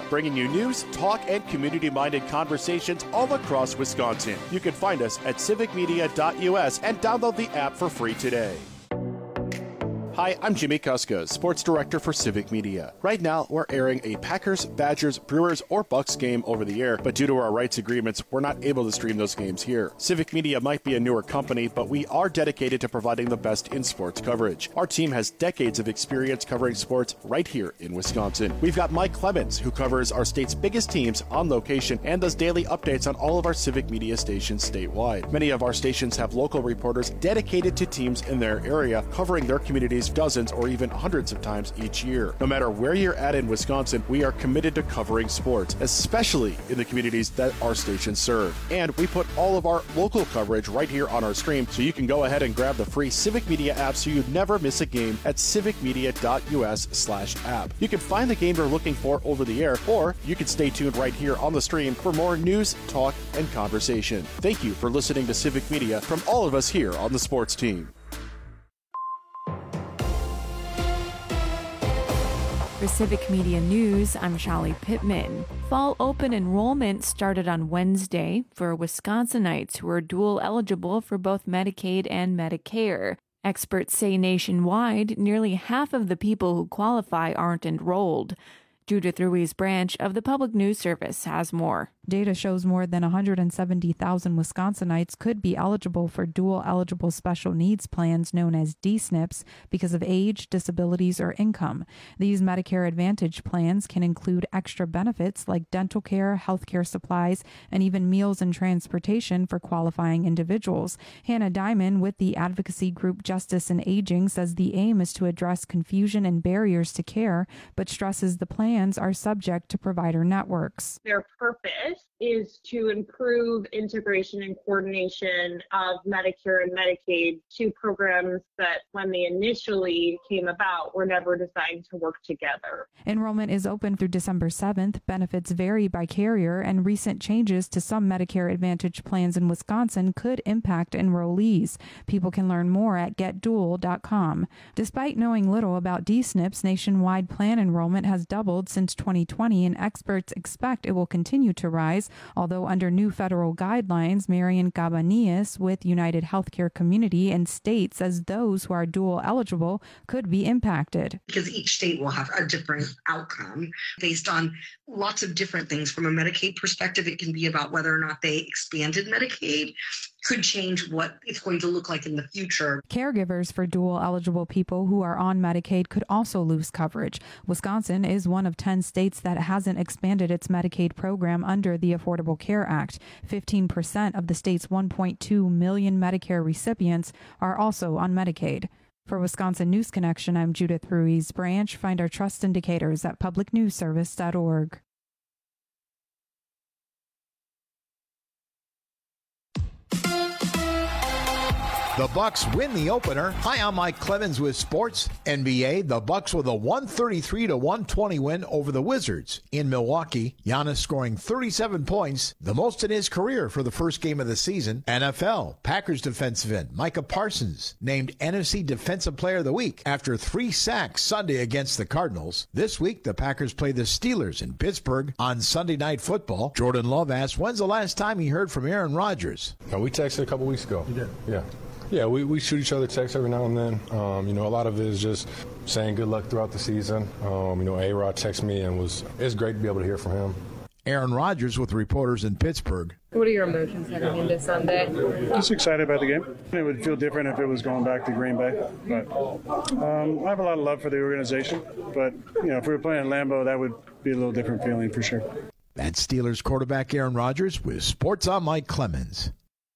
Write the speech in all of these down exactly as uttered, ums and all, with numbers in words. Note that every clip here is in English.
bringing you news, talk, and community-minded conversations all across Wisconsin. You can find us at civic media dot U S and download the app for free today. Hi, I'm Jimmy Kuska, Sports Director for Civic Media. Right now, we're airing a Packers, Badgers, Brewers, or Bucks game over the air, but due to our rights agreements, we're not able to stream those games here. Civic Media might be a newer company, but we are dedicated to providing the best in sports coverage. Our team has decades of experience covering sports right here in Wisconsin. We've got Mike Clemens, who covers our state's biggest teams on location and does daily updates on all of our Civic Media stations statewide. Many of our stations have local reporters dedicated to teams in their area, covering their communities dozens or even hundreds of times each year. No matter where you're at in Wisconsin, we are committed to covering sports, especially in the communities that our stations serve. And we put all of our local coverage right here on our stream, so you can go ahead and grab the free Civic Media app so you never miss a game at civic media dot U S slash app. You can find the game you're looking for over the air, or you can stay tuned right here on the stream for more news, talk, and conversation. Thank you for listening to Civic Media from all of us here on the sports team. For Civic Media News, I'm Shelly Pittman. Fall open enrollment started on Wednesday for Wisconsinites who are dual eligible for both Medicaid and Medicare. Experts say nationwide, nearly half of the people who qualify aren't enrolled. Judith Ruiz Branch of the Public News Service has more. Data shows more than one hundred seventy thousand Wisconsinites could be eligible for dual-eligible special needs plans known as D S N Ps because of age, disabilities, or income. These Medicare Advantage plans can include extra benefits like dental care, health care supplies, and even meals and transportation for qualifying individuals. Hannah Diamond with the advocacy group Justice and Aging says the aim is to address confusion and barriers to care, but stresses the plans are subject to provider networks. Their purpose is to improve integration and coordination of Medicare and Medicaid, two programs that when they initially came about were never designed to work together. Enrollment is open through December seventh. Benefits vary by carrier, and recent changes to some Medicare Advantage plans in Wisconsin could impact enrollees. People can learn more at get dual dot com. Despite knowing little about D S N Ps, nationwide plan enrollment has doubled since twenty twenty, and experts expect it will continue to rise. Although under new federal guidelines, Marian Cabanillas with United Healthcare Community and State says those who are dual eligible could be impacted. Because each state will have a different outcome based on lots of different things. From a Medicaid perspective, it can be about whether or not they expanded Medicaid, could change what it's going to look like in the future. Caregivers for dual eligible people who are on Medicaid could also lose coverage. Wisconsin is one of ten states that hasn't expanded its Medicaid program under the Affordable Care Act. fifteen percent of the state's one point two million Medicare recipients are also on Medicaid. For Wisconsin News Connection, I'm Judith Ruiz Branch. Find our trust indicators at public news service dot org. The Bucks win the opener. Hi, I'm Mike Clemens with Sports N B A. The Bucks with a one thirty-three to one twenty win over the Wizards in Milwaukee. Giannis scoring thirty-seven points, the most in his career for the first game of the season. N F L, Packers defensive end Micah Parsons named N F C Defensive Player of the Week after three sacks Sunday against the Cardinals. This week, the Packers play the Steelers in Pittsburgh on Sunday Night Football. Jordan Love asked, when's the last time he heard from Aaron Rodgers? No, we texted a couple weeks ago. You did? Yeah. Yeah, we, we shoot each other texts every now and then. Um, you know, a lot of it is just saying good luck throughout the season. Um, you know, A-Rod texted me and was it's great to be able to hear from him. Aaron Rodgers with reporters in Pittsburgh. What are your emotions heading into Sunday? Just excited about the game. It would feel different if it was going back to Green Bay. But um, I have a lot of love for the organization. But, you know, if we were playing in Lambeau, that would be a little different feeling for sure. That's Steelers quarterback Aaron Rodgers with Sports on Mike Clemens.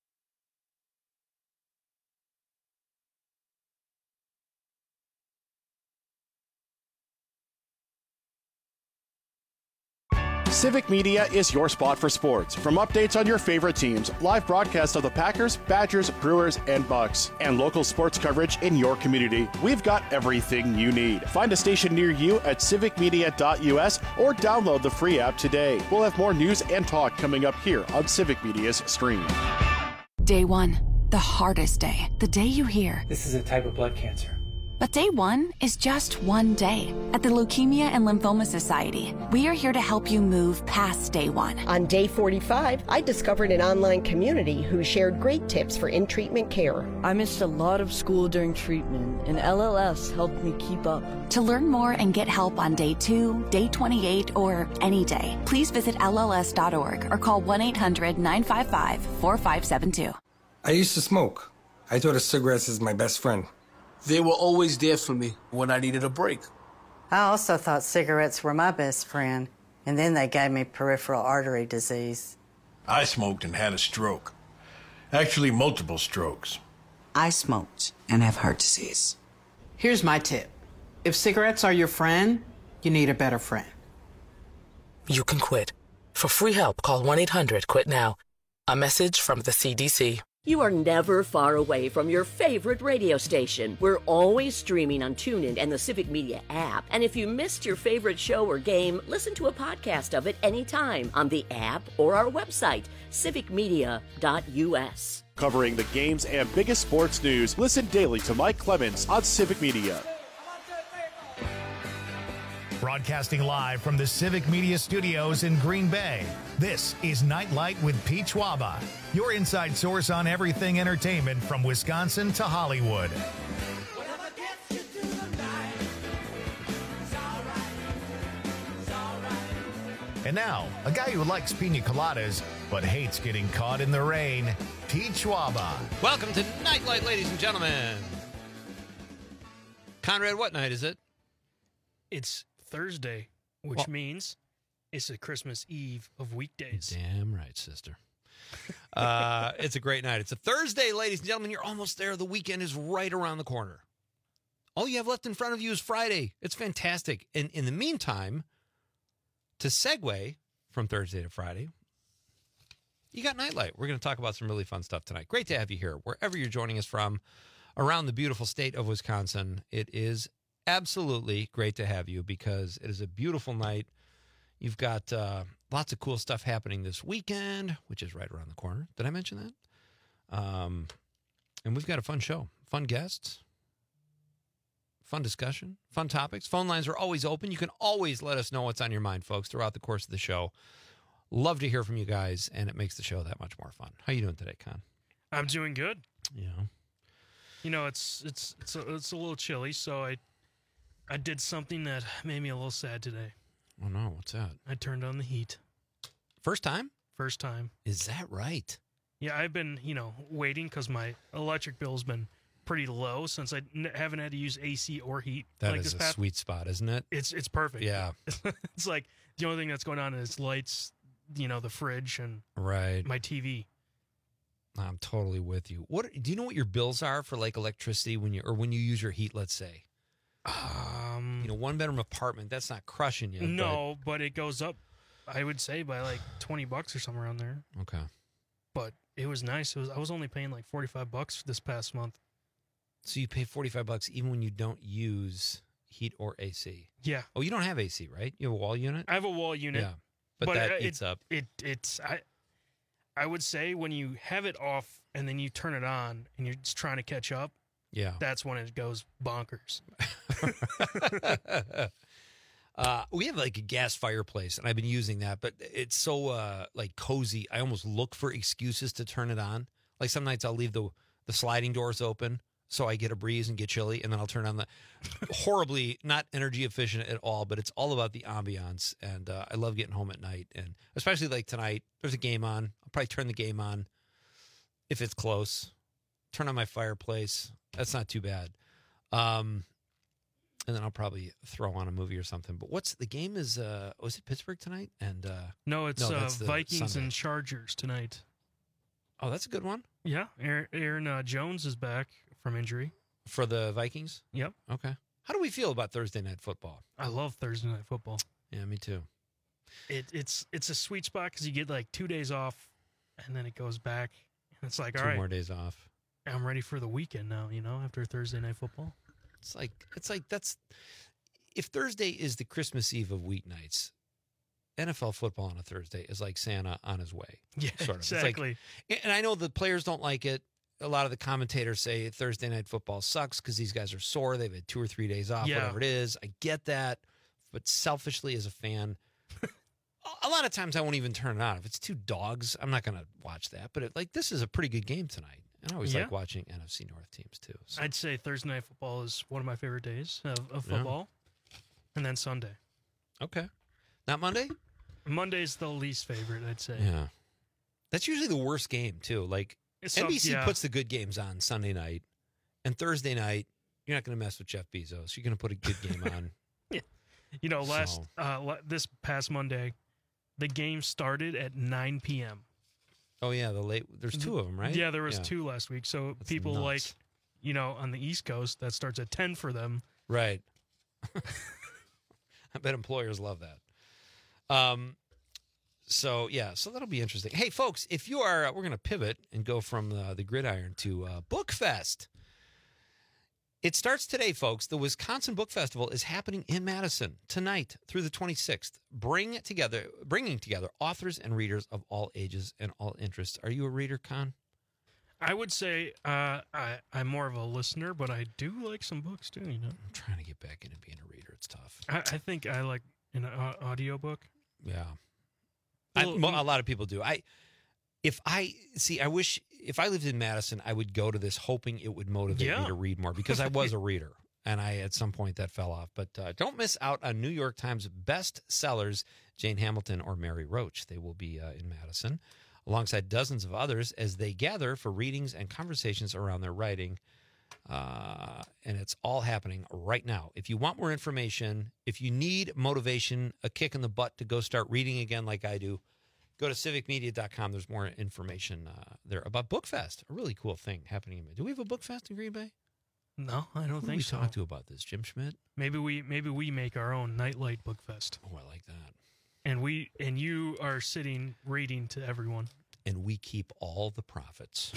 Civic Media is your spot for sports. From updates on your favorite teams, live broadcasts of the Packers, Badgers, Brewers, and Bucks, and local sports coverage in your community, we've got everything you need. Find a station near you at civic media dot U S or download the free app today. We'll have more news and talk coming up here on Civic Media's stream. Day one, the hardest day. The day you hear, this is a type of blood cancer. But day one is just one day. At the Leukemia and Lymphoma Society, we are here to help you move past day one. On day forty-five, I discovered an online community who shared great tips for in-treatment care. I missed a lot of school during treatment, and L L S helped me keep up. To learn more and get help on day two, day twenty-eight, or any day, please visit L L S dot org or call one eight hundred nine five five four five seven two. I used to smoke. I thought of cigarettes as my best friend. They were always there for me when I needed a break. I also thought cigarettes were my best friend, and then they gave me peripheral artery disease. I smoked and had a stroke. Actually, multiple strokes. I smoked and have heart disease. Here's my tip. If cigarettes are your friend, you need a better friend. You can quit. For free help, call one eight hundred quit now. A message from the C D C. You are never far away from your favorite radio station. We're always streaming on TuneIn and the Civic Media app. And if you missed your favorite show or game, listen to a podcast of it anytime on the app or our website, civic media dot U S. Covering the games and biggest sports news, listen daily to Mike Clemens on Civic Media. Broadcasting live from the Civic Media Studios in Green Bay, this is Nightlight with Pete Schwaba, your inside source on everything entertainment from Wisconsin to Hollywood. And now, a guy who likes pina coladas but hates getting caught in the rain, Pete Schwaba. Welcome to Nightlight, ladies and gentlemen. Conrad, what night is it? It's Thursday, which well, means it's a Christmas Eve of weekdays. Damn right, sister. uh, it's a great night. It's a Thursday, ladies and gentlemen. You're almost there. The weekend is right around the corner. All you have left in front of you is Friday. It's fantastic. And in the meantime, to segue from Thursday to Friday, you got Nightlight. We're going to talk about some really fun stuff tonight. Great to have you here, wherever you're joining us from around the beautiful state of Wisconsin. It is absolutely great to have you because it is a beautiful night. You've got uh, lots of cool stuff happening this weekend, which is right around the corner. Did I mention that? Um, and we've got a fun show, fun guests, fun discussion, fun topics. Phone lines are always open. You can always let us know what's on your mind, folks, throughout the course of the show. Love to hear from you guys, and it makes the show that much more fun. How you doing today, Con? I'm doing good. Yeah. You know, it's it's it's a, it's a little chilly, so I I did something that made me a little sad today. Oh, no. What's that? I turned on the heat. First time? First time. Is that right? Yeah, I've been, you know, waiting because my electric bill's been pretty low since I n- haven't had to use A C or heat. That like is this a past- sweet spot, isn't it? It's it's perfect. Yeah. It's like the only thing that's going on is lights, you know, the fridge and right. my T V. I'm totally with you. What do you know what your bills are for like electricity when you or when you use your heat, let's say? Um, you know, one bedroom apartment, that's not crushing you. No, but, but it goes up, I would say, by like twenty bucks or somewhere around there. Okay. But it was nice. It was I was only paying like forty-five bucks this past month. So you pay forty-five bucks even when you don't use heat or A C? Yeah. Oh, you don't have A C, right? You have a wall unit? I have a wall unit. Yeah. But, but that it, eats up. It it's I I would say when you have it off and then you turn it on and you're just trying to catch up, yeah, that's when it goes bonkers. uh, we have like a gas fireplace, and I've been using that, but it's so uh, like cozy. I almost look for excuses to turn it on. Like some nights I'll leave the the sliding doors open so I get a breeze and get chilly, and then I'll turn on the horribly not energy efficient at all, but it's all about the ambiance. And uh, I love getting home at night, and especially like tonight. There's a game on. I'll probably turn the game on if it's close. Turn on my fireplace. That's not too bad. Um, and then I'll probably throw on a movie or something. But what's the game is, uh, was it Pittsburgh tonight? And uh, No, it's no, uh, Vikings Sunday. and Chargers tonight. Oh, that's a good one. Yeah. Aaron, Aaron uh, Jones is back from injury. For the Vikings? Yep. Okay. How do we feel about Thursday night football? I love Thursday night football. Yeah, me too. It, it's it's a sweet spot because you get like two days off, and then it goes back. And it's like, Two all right. more days off. I'm ready for the weekend now, you know, after Thursday night football. It's like, it's like that's, if Thursday is the Christmas Eve of weeknights, N F L football on a Thursday is like Santa on his way. Yeah, sort of. exactly. It's like, and I know the players don't like it. a lot of the commentators say Thursday night football sucks because these guys are sore. They've had two or three days off, Yeah. whatever it is. I get that. But selfishly as a fan, a lot of times I won't even turn it on. If it's two dogs, I'm not going to watch that. But it, like this is a pretty good game tonight. And I always Yeah. like watching N F C North teams too. So. I'd say Thursday night football is one of my favorite days of, of Yeah. football, and then Sunday. Okay, not Monday. Monday's the least favorite, I'd say. Yeah, that's usually the worst game too. Like So, N B C yeah. puts the good games on Sunday night, and Thursday night you're not going to mess with Jeff Bezos. You're going to put a good game on. You know, last So- uh, la- this past Monday, the game started at nine p.m. Oh yeah, the late. There's two of them, right? Yeah, there was two last week. So That's people nuts. like, you know, on the East Coast, that starts at ten for them. Right. I bet employers love that. Um. So yeah, so that'll be interesting. Hey, folks, if you are, we're going to pivot and go from uh, the gridiron to uh, Bookfest. It starts today, folks. The Wisconsin Book Festival is happening in Madison tonight through the twenty-sixth. Bring together, bringing together authors and readers of all ages and all interests. Are you a reader, Con? I would say uh, I, I'm more of a listener, but I do like some books too. You know, I'm trying to get back into being a reader. It's tough. I, I think I like an uh, audiobook. Yeah, I, Well, mo- a lot of people do. I, if I see, I wish if I lived in Madison, I would go to this hoping it would motivate Yeah. me to read more because I was a reader, and I at some point that fell off. But uh, don't miss out on New York Times best sellers Jane Hamilton or Mary Roach. They will be uh, in Madison alongside dozens of others as they gather for readings and conversations around their writing. Uh, and it's all happening right now. If you want more information, if you need motivation, a kick in the butt to go start reading again like I do, go to civic media dot com. There's more information uh, there about Bookfest, a really cool thing happening. Do we have a Bookfest in Green Bay? No, I don't Who do think we so. talk to about this? Jim Schmidt? Maybe we maybe we make our own Nightlight Book Fest. Oh, I like that. And we and you are sitting reading to everyone. And we keep all the profits.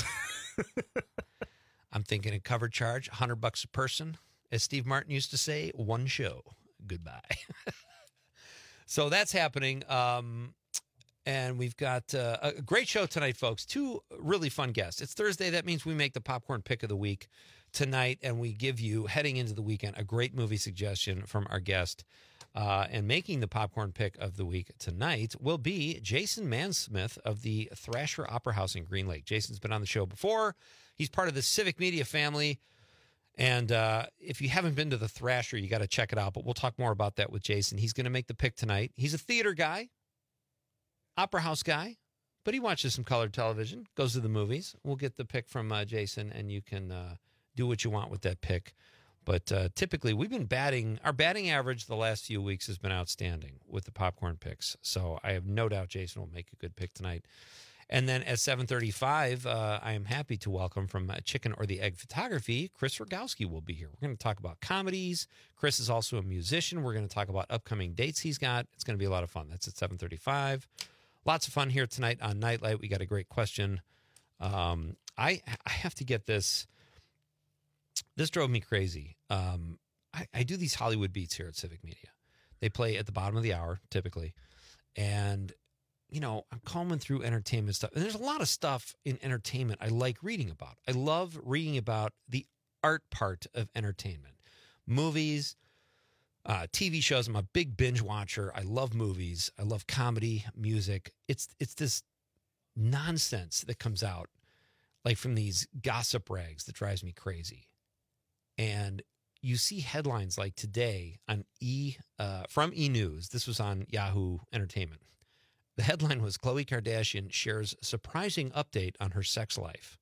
I'm thinking a cover charge, one hundred bucks a person. As Steve Martin used to say, one show. Goodbye. So that's happening. Um, and we've got uh, a great show tonight, folks. Two really fun guests. It's Thursday. That means we make the popcorn pick of the week tonight, and we give you, heading into the weekend, a great movie suggestion from our guest. Uh, and making the popcorn pick of the week tonight will be Jason Mansmith of the Thrasher Opera House in Green Lake. Jason's been on the show before. He's part of the Civic Media family. And uh, if you haven't been to the Thrasher, you got to check it out. But we'll talk more about that with Jason. He's going to make the pick tonight. He's a theater guy, opera house guy, but he watches some colored television, goes to the movies. We'll get the pick from uh, Jason, and you can uh, do what you want with that pick. But uh, typically, we've been batting, our batting average the last few weeks has been outstanding with the popcorn picks. So I have no doubt Jason will make a good pick tonight. And then at seven thirty-five, uh, I am happy to welcome from uh, Chicken or the Egg Photography, Chris Rogowski will be here. We're going to talk about comedies. Chris is also a musician. We're going to talk about upcoming dates he's got. It's going to be a lot of fun. That's at seven thirty-five. Lots of fun here tonight on Nightlight. We got a great question. Um, I I have to get this. This drove me crazy. Um, I, I do these Hollywood beats here at Civic Media. They play at the bottom of the hour, typically. And, you know, I'm combing through entertainment stuff. And there's a lot of stuff in entertainment I like reading about. I love reading about the art part of entertainment. Movies, uh, T V shows. I'm a big binge watcher. I love movies. I love comedy, music. It's it's this nonsense that comes out, like from these gossip rags, that drives me crazy. And you see headlines like today on E uh, from E! News. This was on Yahoo Entertainment. The headline was Khloe Kardashian shares surprising update on her sex life.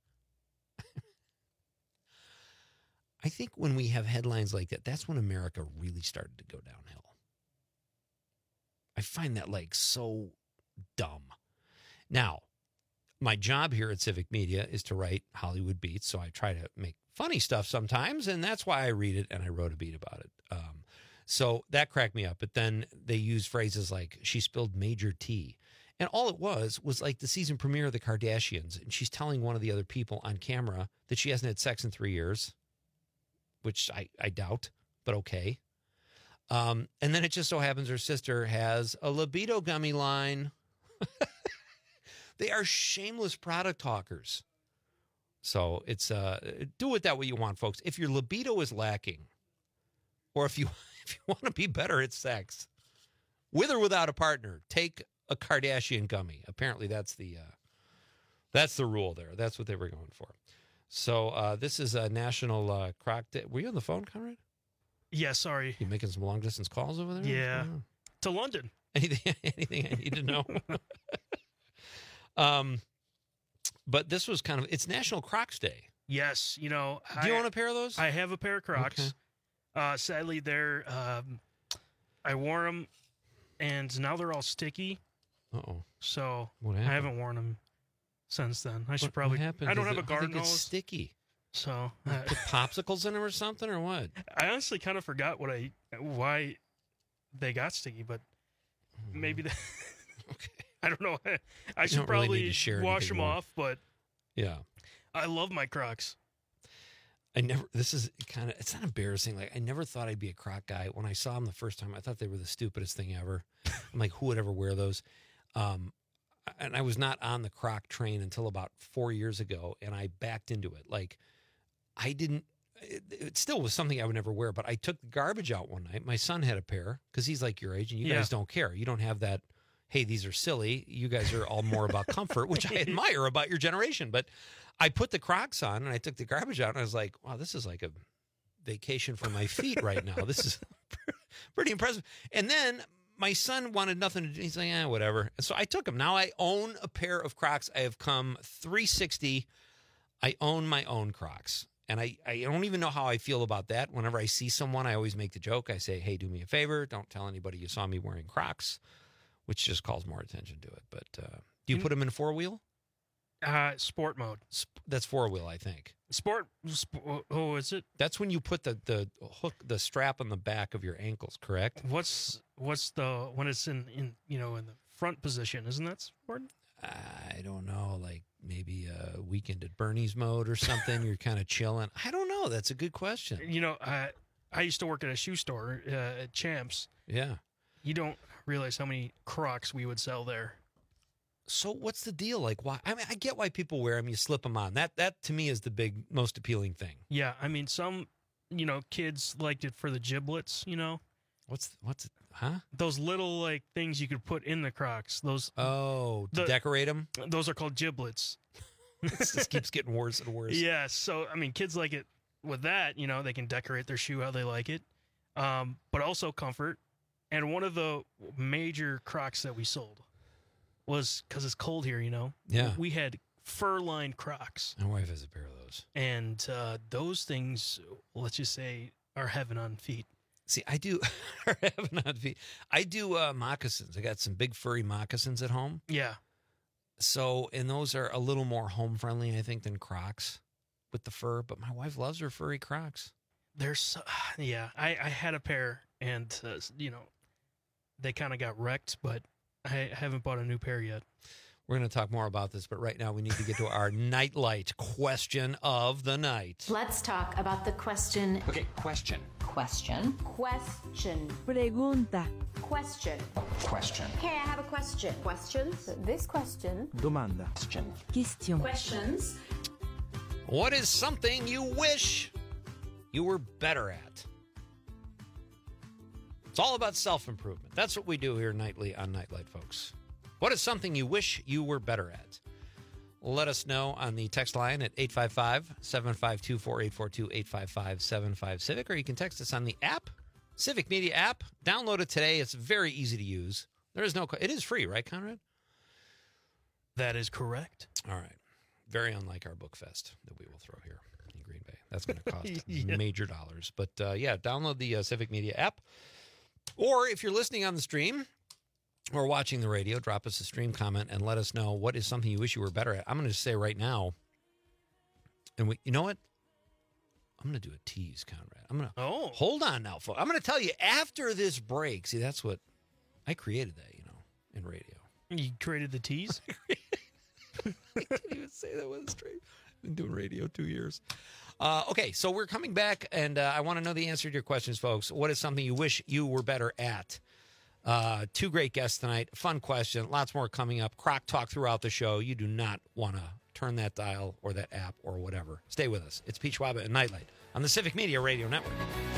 I think when we have headlines like that, that's when America really started to go downhill. I find that like so dumb. Now, my job here at Civic Media is to write Hollywood beats, so I try to make funny stuff sometimes, and that's why I read it, and I wrote a beat about it. Um, so that cracked me up. But then they use phrases like, she spilled major tea. And all it was was like the season premiere of The Kardashians, and she's telling one of the other people on camera that she hasn't had sex in three years, which I, I doubt, but okay. Um, and then it just so happens her sister has a libido gummy line. They are shameless product talkers. So it's uh, do with that what you want, folks. If your libido is lacking, or if you if you want to be better at sex, with or without a partner, take a Kardashian gummy. Apparently, that's the uh, that's the rule there. That's what they were going for. So uh, this is a national uh, croc day. Were you on the phone, Conrad? Yeah, sorry. You making some long distance calls over there? Yeah, oh. To London. Anything? Anything I need to know? um. But this was kind of, it's National Crocs Day. Yes. You know. Do you I, own a pair of those? I have a pair of Crocs. Okay. Uh, sadly, they're, um, I wore them, and now they're all sticky. Uh-oh. So What I happened? haven't worn them since then. I should What- probably, what happened? I don't Is have it- a garden I think it's hose. sticky. So Like put popsicles in them or something, or what? I honestly kind of forgot what I, why they got sticky, but maybe they, I don't know. I should don't really probably need to share wash anything them more. off, but Yeah. I love my Crocs. I never, this is kind of, it's not embarrassing. Like, I never thought I'd be a Croc guy. When I saw them the first time, I thought they were the stupidest thing ever. I'm like, who would ever wear those? Um, and I was not on the Croc train until about four years ago, and I backed into it. Like, I didn't, it, it still was something I would never wear, but I took the garbage out one night. My son had a pair because he's like your age, and you Yeah. guys don't care. You don't have that, hey, these are silly. You guys are all more about comfort, which I admire about your generation. But I put the Crocs on, and I took the garbage out, and I was like, wow, this is like a vacation for my feet right now. This is pretty impressive. And then my son wanted nothing to do. He's like, eh, whatever. And so I took them. Now I own a pair of Crocs. I have come three sixty. I own my own Crocs. And I, I don't even know how I feel about that. Whenever I see someone, I always make the joke. I say, hey, do me a favor. Don't tell anybody you saw me wearing Crocs, which just calls more attention to it. But uh, do you put them in four-wheel? Uh, sport mode. Sp- that's four-wheel, I think. Sport. Sp- oh, is it? That's when you put the, the hook, the strap on the back of your ankles, correct? What's what's the when it's in, in you know in the front position? Isn't that sport? I don't know, like maybe a weekend at Bernie's mode or something. You're kind of chilling. I don't know. That's a good question. You know, I I used to work at a shoe store uh, at Champs. Yeah. You don't realize how many Crocs we would sell there. So what's the deal? Like, why? I mean, I get why people wear them. You slip them on. That that to me is the big, most appealing thing. Yeah, I mean, some you know kids liked it for the giblets. You know, what's what's huh? Those little like things you could put in the Crocs. Those oh, to the, decorate them. Those are called giblets. This just keeps getting worse and worse. Yeah, so I mean, kids like it with that. You know, they can decorate their shoe how they like it, um, but also comfort. And one of the major Crocs that we sold was because it's cold here. You know, Yeah. we had fur-lined Crocs. My wife has a pair of those. And uh, those things, let's just say, are heaven on feet. See, I do heaven on feet. I do uh, moccasins. I got some big furry moccasins at home. Yeah. So, and those are a little more home friendly, I think, than Crocs with the fur. But my wife loves her furry Crocs. There's, so, yeah, I, I had a pair, and uh, you know, they kind of got wrecked, but I haven't bought a new pair yet. We're going to talk more about this, but right now we need to get to our nightlight question of the night. Let's talk about the question. Okay, question. Question. Question. Pregunta. Question. Question. Hey, I have a question. Questions? This question. Domanda. Question. Question. Questions. What is something you wish you were better at? It's all about self-improvement. That's what we do here nightly on Nightlight, folks. What is something you wish you were better at? Let us know on the text line at eight five five, seven five two, four eight four two, eight five five, seven five Civic, or you can text us on the app, Civic Media app. Download it today. It's very easy to use. There is no, it is free, right, Conrad? That is correct. All right. Very unlike our book fest that we will throw here in Green Bay. That's going to cost Yeah. major dollars. But uh, yeah, download the uh, Civic Media app. Or if you're listening on the stream or watching the radio, drop us a stream comment and let us know what is something you wish you were better at. I'm going to say right now, and we, you know what? I'm going to do a tease, Conrad. I'm going to oh. hold on now, folks. I'm going to tell you after this break. See, that's what I created that, you know, in radio. You created the tease? I can't even say that with a straight. I've been doing radio two years. Uh, okay, so we're coming back, and uh, I want to know the answer to your questions, folks. What is something you wish you were better at? Uh, two great guests tonight. Fun question. Lots more coming up. Croc talk throughout the show. You do not want to turn that dial or that app or whatever. Stay with us. It's Pete Schwaba and Nightlight on the Civic Media Radio Network.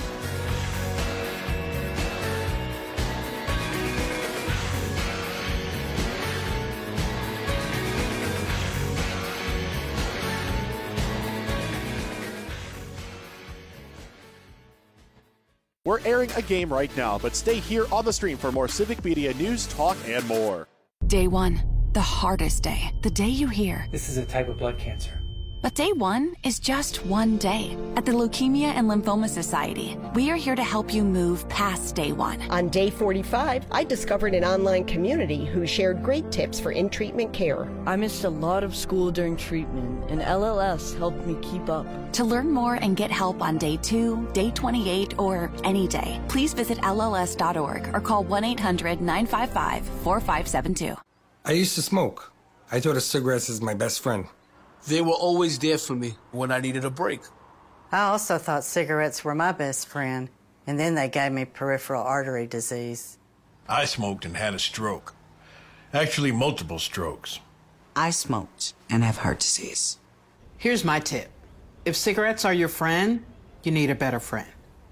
We're airing a game right now, but stay here on the stream for more Civic Media news, talk, and more. Day one, the hardest day. The day you hear. This is a type of blood cancer. But day one is just one day. At the Leukemia and Lymphoma Society, we are here to help you move past day one. On day forty-five, I discovered an online community who shared great tips for in-treatment care. I missed a lot of school during treatment, and L L S helped me keep up. To learn more and get help on day two, day twenty-eight, or any day, please visit L L S dot org or call one eight hundred nine five five four five seven two. I used to smoke. I thought of cigarettes as my best friend. They were always there for me when I needed a break. I also thought cigarettes were my best friend, and then they gave me peripheral artery disease. I smoked and had a stroke. Actually, multiple strokes. I smoked and have heart disease. Here's my tip. If cigarettes are your friend, you need a better friend.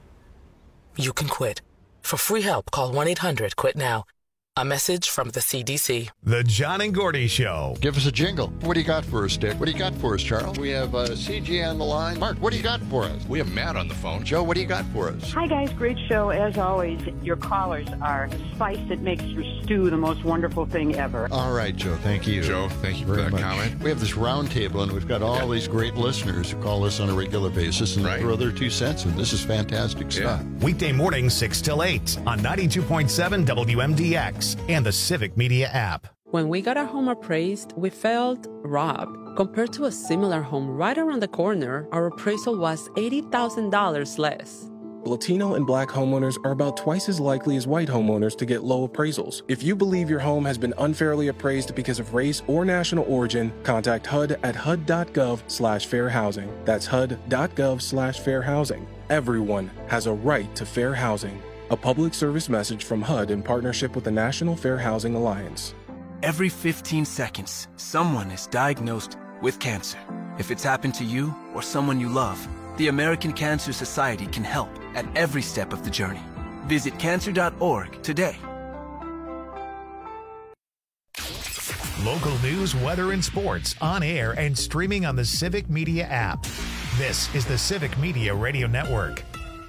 You can quit. For free help, call one eight hundred quit now. A message from the C D C. The John and Gordy Show. Give us a jingle. What do you got for us, Dick? What do you got for us, Charles? We have uh, C G on the line. Mark, what do you got for us? We have Matt on the phone. Joe, what do you got for us? Hi, guys. Great show, as always. Your callers are the spice that makes your stew the most wonderful thing ever. All right, Joe. Thank you. Joe, thank you for very that much. comment. We have this round table, and we've got all yeah. these great listeners who call us on a regular basis and right. throw their two cents in. This is fantastic yeah. stuff. Weekday mornings, six till eight on ninety-two point seven W M D X and the Civic Media app. When we got our home appraised, we felt robbed. Compared to a similar home right around the corner, our appraisal was eighty thousand dollars less. Latino and Black homeowners are about twice as likely as white homeowners to get low appraisals. If you believe your home has been unfairly appraised because of race or national origin, contact H U D at H U D dot gov slash fair housing. That's H U D dot gov slash fair housing. Everyone has a right to fair housing. A public service message from H U D in partnership with the National Fair Housing Alliance. Every fifteen seconds, someone is diagnosed with cancer. If it's happened to you or someone you love, the American Cancer Society can help at every step of the journey. Visit cancer dot org today. Local news, weather, and sports on air and streaming on the Civic Media app. This is the Civic Media Radio Network.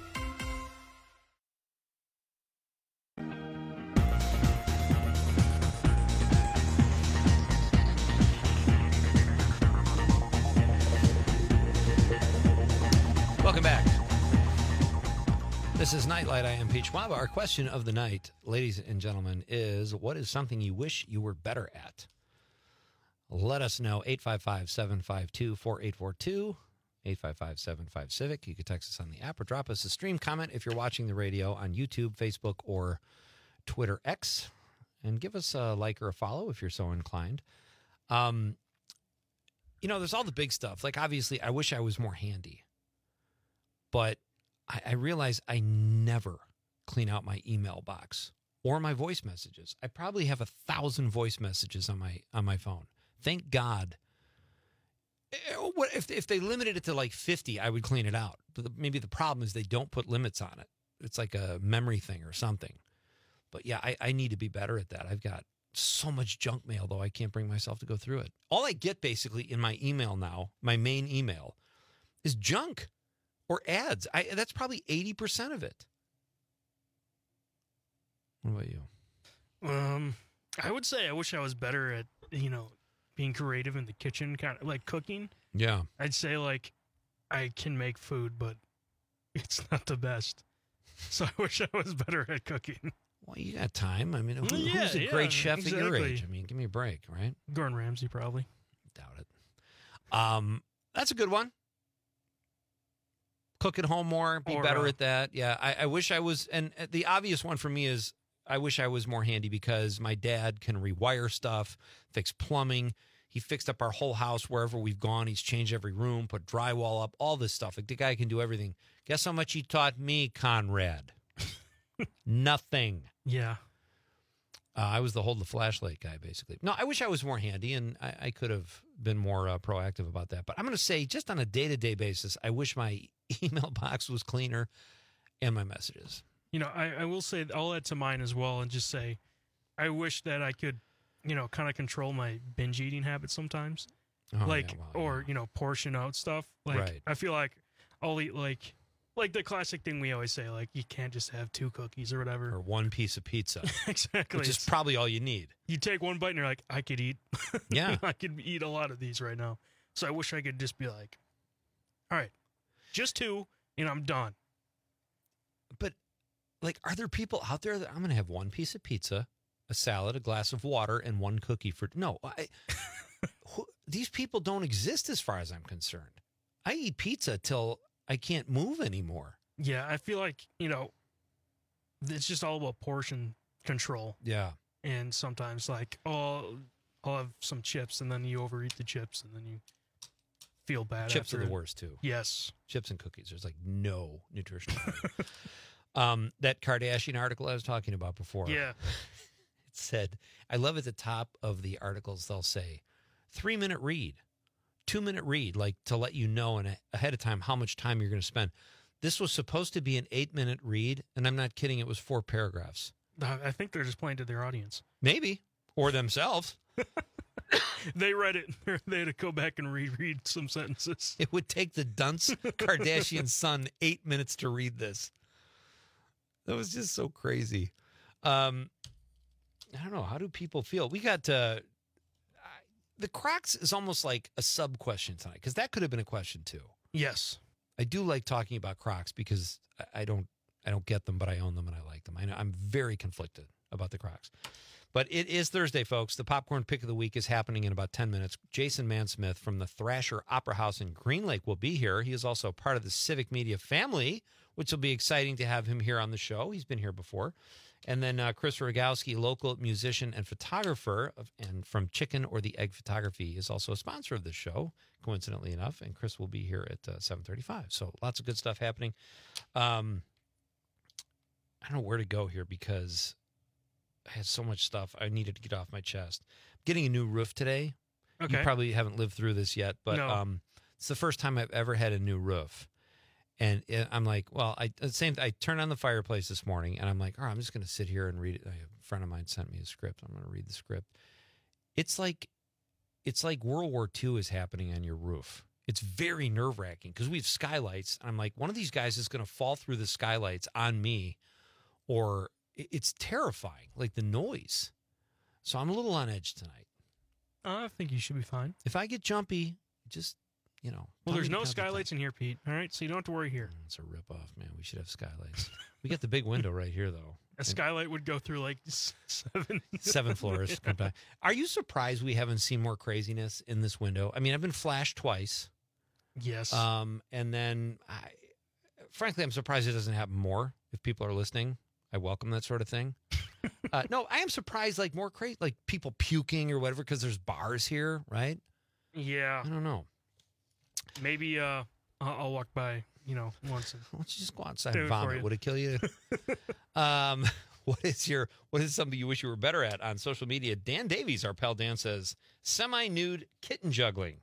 Welcome back. This is Nightlight. I am Pete Schwab. Our question of the night, ladies and gentlemen, is what is something you wish you were better at? Let us know. eight five five, seven five two, four eight four two, eight five five, seven five, Civic. You can text us on the app or drop us a stream comment if you're watching the radio on YouTube, Facebook, or Twitter X. And give us a like or a follow if you're so inclined. Um, you know, there's all the big stuff. Like, obviously, I wish I was more handy. But I, I realize I never clean out my email box or my voice messages. I probably have a thousand voice messages on my on my phone. Thank God. What if if they limited it to like fifty? I would clean it out. But maybe the problem is they don't put limits on it. It's like a memory thing or something. But yeah, I, I need to be better at that. I've got so much junk mail, though I can't bring myself to go through it. All I get basically in my email now, my main email, is junk. Or ads. I, that's probably eighty percent of it. What about you? Um, I would say I wish I was better at, you know, being creative in the kitchen, kind of like cooking. Yeah. I'd say, like, I can make food, but it's not the best. So I wish I was better at cooking. Well, you got time. I mean, who, yeah, who's a yeah, great chef exactly. at your age? I mean, give me a break, right? Gordon Ramsay, probably. Doubt it. Um, that's a good one. Cook at home more, be or, better uh, at that. Yeah, I, I wish I was, and the obvious one for me is I wish I was more handy because my dad can rewire stuff, fix plumbing. He fixed up our whole house wherever we've gone. He's changed every room, put drywall up, all this stuff. Like, the guy can do everything. Guess how much he taught me, Conrad? Nothing. Yeah. Uh, I was the hold the flashlight guy, basically. No, I wish I was more handy, and I, I could have been more uh, proactive about that. But I'm going to say, just on a day-to-day basis, I wish my email box was cleaner and my messages. You know, I, I will say, I'll add to mine as well and just say, I wish that I could, you know, kind of control my binge eating habits sometimes. Oh, like, yeah, well, or, you know, portion out stuff. Like, Right. I feel like I'll eat, like, like the classic thing we always say, like, you can't just have two cookies or whatever. Or one piece of pizza. Exactly. Which is It's- probably all you need. You take one bite and you're like, I could eat. Yeah. I could eat a lot of these right now. So I wish I could just be like, all right, just two, and I'm done. But, like, are there people out there that I'm going to have one piece of pizza, a salad, a glass of water, and one cookie for... No, I, who, these people don't exist as far as I'm concerned. I eat pizza till I can't move anymore. Yeah, I feel like, you know, it's just all about portion control. Yeah. And sometimes, like, oh, I'll have some chips, and then you overeat the chips, and then you feel bad Chips after are the it. worst, too. Yes. Chips and cookies. There's, like, no nutritional value. um, that Kardashian article I was talking about before. Yeah. It said, I love at the top of the articles, they'll say, three-minute read, two-minute read, like to let you know in a, ahead of time how much time you're going to spend. This was supposed to be an eight-minute read, and I'm not kidding, it was four paragraphs. I think they're just playing to their audience. Maybe. Or themselves. They read it. They had to go back and reread some sentences. It would take the dunce Kardashian son eight minutes to read this. That was just so crazy. Um, I don't know. How do people feel? We got uh, the Crocs is almost like a sub question tonight, because that could have been a question too. Yes. I do like talking about Crocs because I- I don't I don't get them, but I own them and I like them. I know, I'm very conflicted about the Crocs. But it is Thursday, folks. The Popcorn Pick of the Week is happening in about ten minutes. Jason Mansmith from the Thrasher Opera House in Green Lake will be here. He is also part of the Civic Media family, which will be exciting to have him here on the show. He's been here before. And then uh, Chris Rogowski, local musician and photographer, of, and from Chicken or the Egg Photography, is also a sponsor of this show, coincidentally enough. And Chris will be here at uh, seven thirty-five. So lots of good stuff happening. Um, I don't know where to go here because I had so much stuff I needed to get off my chest. I'm getting a new roof today. Okay. You probably haven't lived through this yet, but No. um, it's the first time I've ever had a new roof. And it, I'm like, well, I the same. I turned on the fireplace this morning, and I'm like, all right, I'm just going to sit here and read it. A friend of mine sent me a script. I'm going to read the script. It's like, it's like World War Two is happening on your roof. It's very nerve wracking because we have skylights. I'm like, one of these guys is going to fall through the skylights on me, or it- it's terrifying, like the noise. So I'm a little on edge tonight. I think you should be fine. If I get jumpy, just, you know. Well, tell there's me to no count to ten. skylights in here, Pete. All right, so you don't have to worry here. It's a ripoff, man. We should have skylights. We got the big window right here, though. A skylight would go through like s- seven Seven floors. Come back. Are you surprised we haven't seen more craziness in this window? I mean, I've been flashed twice. Yes. Um, and then, I, frankly, I'm surprised it doesn't happen more. If people are listening, I welcome that sort of thing. uh, no, I am surprised, like more crazy, like people puking or whatever, because there's bars here, right? Yeah. I don't know. Maybe uh, I'll, I'll walk by, you know, once. And Why don't you just go outside do and it for vomit? you. Would it kill you? um, what is your what is something you wish you were better at on social media? Dan Davies, our pal Dan, says semi-nude kitten juggling.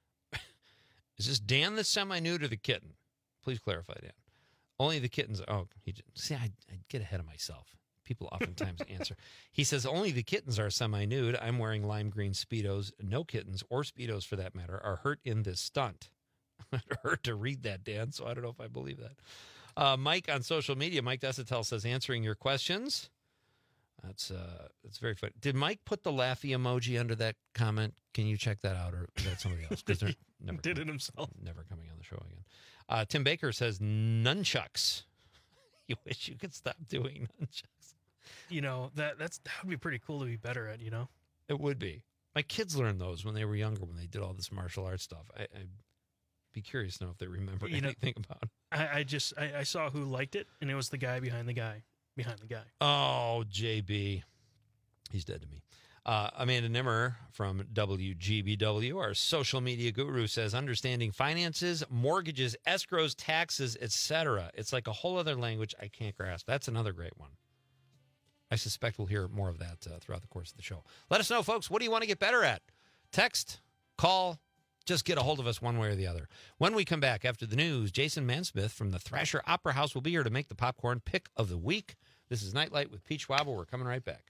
Is this Dan the semi-nude or the kitten? Please clarify, Dan. Only the kittens. Oh, he just, see, I, I get ahead of myself. People oftentimes answer. He says only the kittens are semi-nude. I'm wearing lime green Speedos. No kittens or Speedos, for that matter, are hurt in this stunt. It hurt to read that, Dan, so I don't know if I believe that. Uh, Mike on social media, Mike Desatel says, answering your questions. That's uh, that's very funny. Did Mike put the laughy emoji under that comment? Can you check that out, or is that somebody else? Because they're never did coming, it himself. Never coming on the show again. Uh, Tim Baker says nunchucks. You wish you could stop doing nunchucks. You know, that that's that would be pretty cool to be better at, you know? It would be. My kids learned those when they were younger, when they did all this martial arts stuff. I, I'd be curious to know if they remember You know, anything about it. I, I just, I, I saw who liked it, and it was the guy behind the guy. Behind the guy. Oh, J B. He's dead to me. Uh, Amanda Nimmer from W G B W, our social media guru, says understanding finances, mortgages, escrows, taxes, et cetera. It's like a whole other language I can't grasp. That's another great one. I suspect we'll hear more of that uh, throughout the course of the show. Let us know, folks. What do you want to get better at? Text, call, just get a hold of us one way or the other. When we come back after the news, Jason Mansmith from the Thrasher Opera House will be here to make the popcorn pick of the week. This is Nightlight with Pete Schwabel. We're coming right back.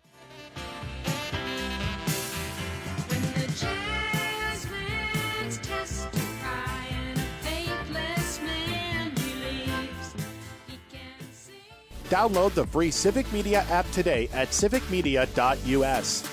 Download the free Civic Media app today at civic media dot u s.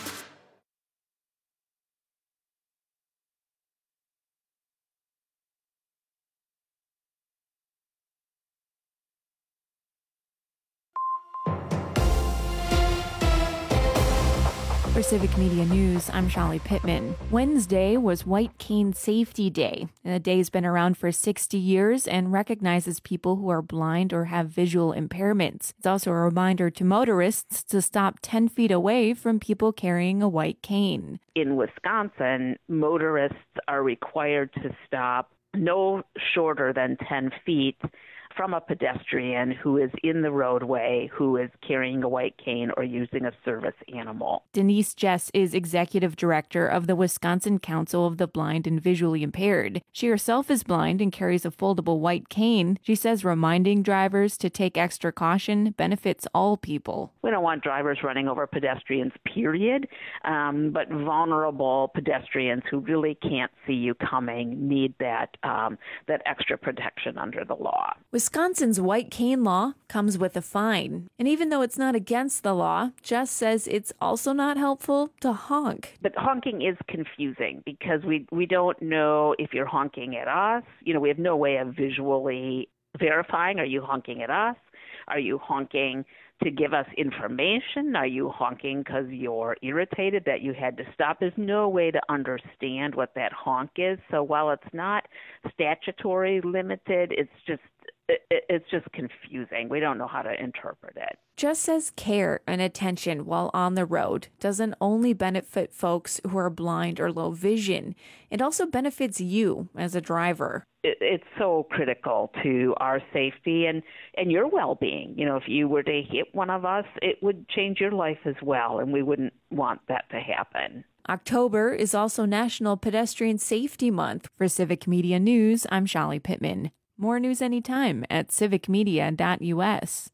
For Civic Media News, I'm Sholly Pittman. Wednesday was White Cane Safety Day. The day's been around for sixty years and recognizes people who are blind or have visual impairments. It's also a reminder to motorists to stop ten feet away from people carrying a white cane. In Wisconsin, motorists are required to stop no shorter than ten feet from a pedestrian who is in the roadway, who is carrying a white cane or using a service animal. Denise Jess is executive director of the Wisconsin Council of the Blind and Visually Impaired. She herself is blind and carries a foldable white cane. She says reminding drivers to take extra caution benefits all people. We don't want drivers running over pedestrians, period, um, but vulnerable pedestrians who really can't see you coming need that, um, that extra protection under the law. Wisconsin's white cane law comes with a fine. And even though it's not against the law, Jess says it's also not helpful to honk. But honking is confusing because we, we don't know if you're honking at us. You know, we have no way of visually verifying. Are you honking at us? Are you honking to give us information? Are you honking because you're irritated that you had to stop? There's no way to understand what that honk is. So while it's not statutory limited, it's just It's just confusing. We don't know how to interpret it. Just says care and attention while on the road doesn't only benefit folks who are blind or low vision. It also benefits you as a driver. It, it's so critical to our safety and, and your well-being. You know, if you were to hit one of us, it would change your life as well, and we wouldn't want that to happen. October is also National Pedestrian Safety Month. For Civic Media News, I'm Sholly Pittman. More news anytime at civic media dot u s.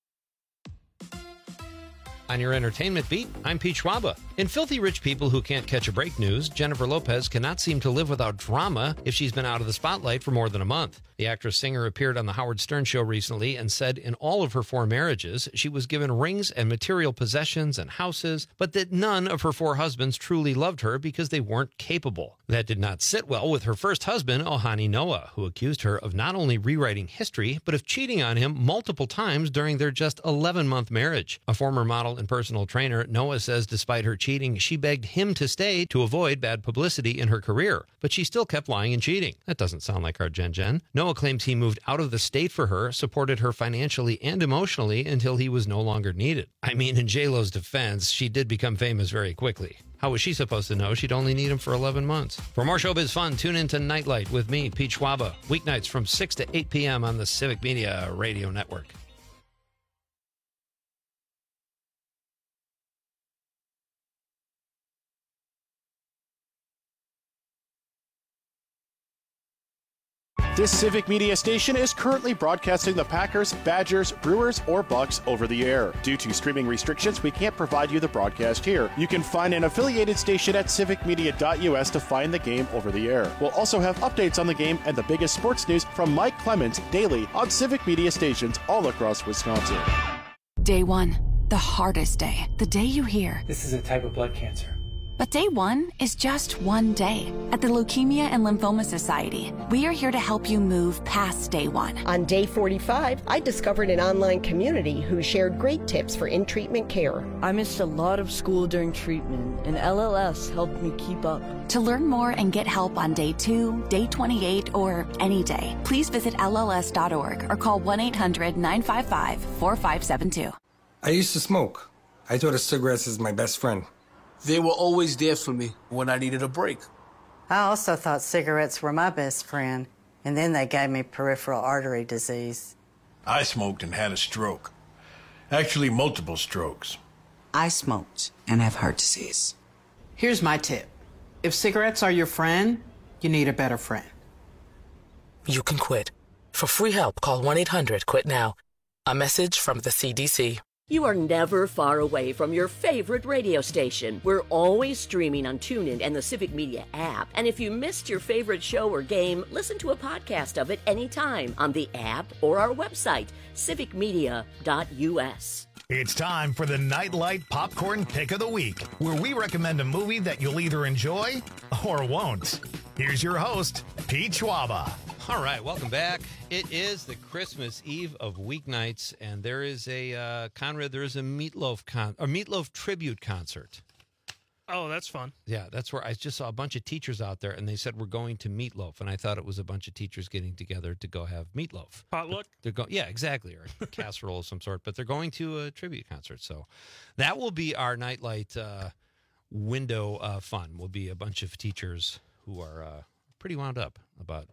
On your entertainment beat, I'm Pete Schwaba. In Filthy Rich People Who Can't Catch a Break news, Jennifer Lopez cannot seem to live without drama if she's been out of the spotlight for more than a month. The actress-singer appeared on the Howard Stern show recently and said in all of her four marriages, she was given rings and material possessions and houses, but that none of her four husbands truly loved her because they weren't capable. That did not sit well with her first husband, Ohani Noah, who accused her of not only rewriting history, but of cheating on him multiple times during their just eleven-month marriage. A former model and personal trainer, Noah says despite her cheating, she begged him to stay to avoid bad publicity in her career, but she still kept lying and cheating. That doesn't sound like our Jen Jen. Noah claims he moved out of the state for her, supported her financially and emotionally until he was no longer needed. I mean, in J-Lo's defense, she did become famous very quickly. How was she supposed to know she'd only need him for eleven months? For more showbiz fun, tune in to Nightlight with me, Pete Schwaba, weeknights from six to eight p.m. on the Civic Media Radio Network. This Civic Media station is currently broadcasting the Packers, Badgers, Brewers, or Bucks over the air. Due to streaming restrictions, we can't provide you the broadcast here. You can find an affiliated station at civic media dot u s to find the game over the air. We'll also have updates on the game and the biggest sports news from Mike Clemens daily on Civic Media stations all across Wisconsin. Day one, the hardest day. The day you hear, This is a type of blood cancer. But day one is just one day. At the Leukemia and Lymphoma Society, we are here to help you move past day one. On day forty-five, I discovered an online community who shared great tips for in-treatment care. I missed a lot of school during treatment, and L L S helped me keep up. To learn more and get help on day two, day twenty-eight, or any day, please visit L L S dot org or call one eight hundred nine five five four five seven two. I used to smoke. I thought of cigarettes as my best friend. They were always there for me when I needed a break. I also thought cigarettes were my best friend, and then they gave me peripheral artery disease. I smoked and had a stroke. Actually, multiple strokes. I smoked and have heart disease. Here's my tip. If cigarettes are your friend, you need a better friend. You can quit. For free help, call one eight hundred quit now. A message from the C D C. You are never far away from your favorite radio station. We're always streaming on TuneIn and the Civic Media app. And if you missed your favorite show or game, listen to a podcast of it anytime on the app or our website, civic media dot u s. It's time for the Nightlight Popcorn Pick of the Week, where we recommend a movie that you'll either enjoy or won't. Here's your host, Pete Schwaba. All right, welcome back. It is the Christmas Eve of weeknights, and there is a, uh, Conrad, there is a Meatloaf con- a Meatloaf tribute concert. Oh, that's fun. Yeah, that's where I just saw a bunch of teachers out there, and they said, we're going to Meatloaf, and I thought it was a bunch of teachers getting together to go have meatloaf. Potluck? They're go- yeah, exactly, or a casserole of some sort, but they're going to a tribute concert, so that will be our Nightlight uh, window uh, fun. Will be a bunch of teachers who are uh, pretty wound up about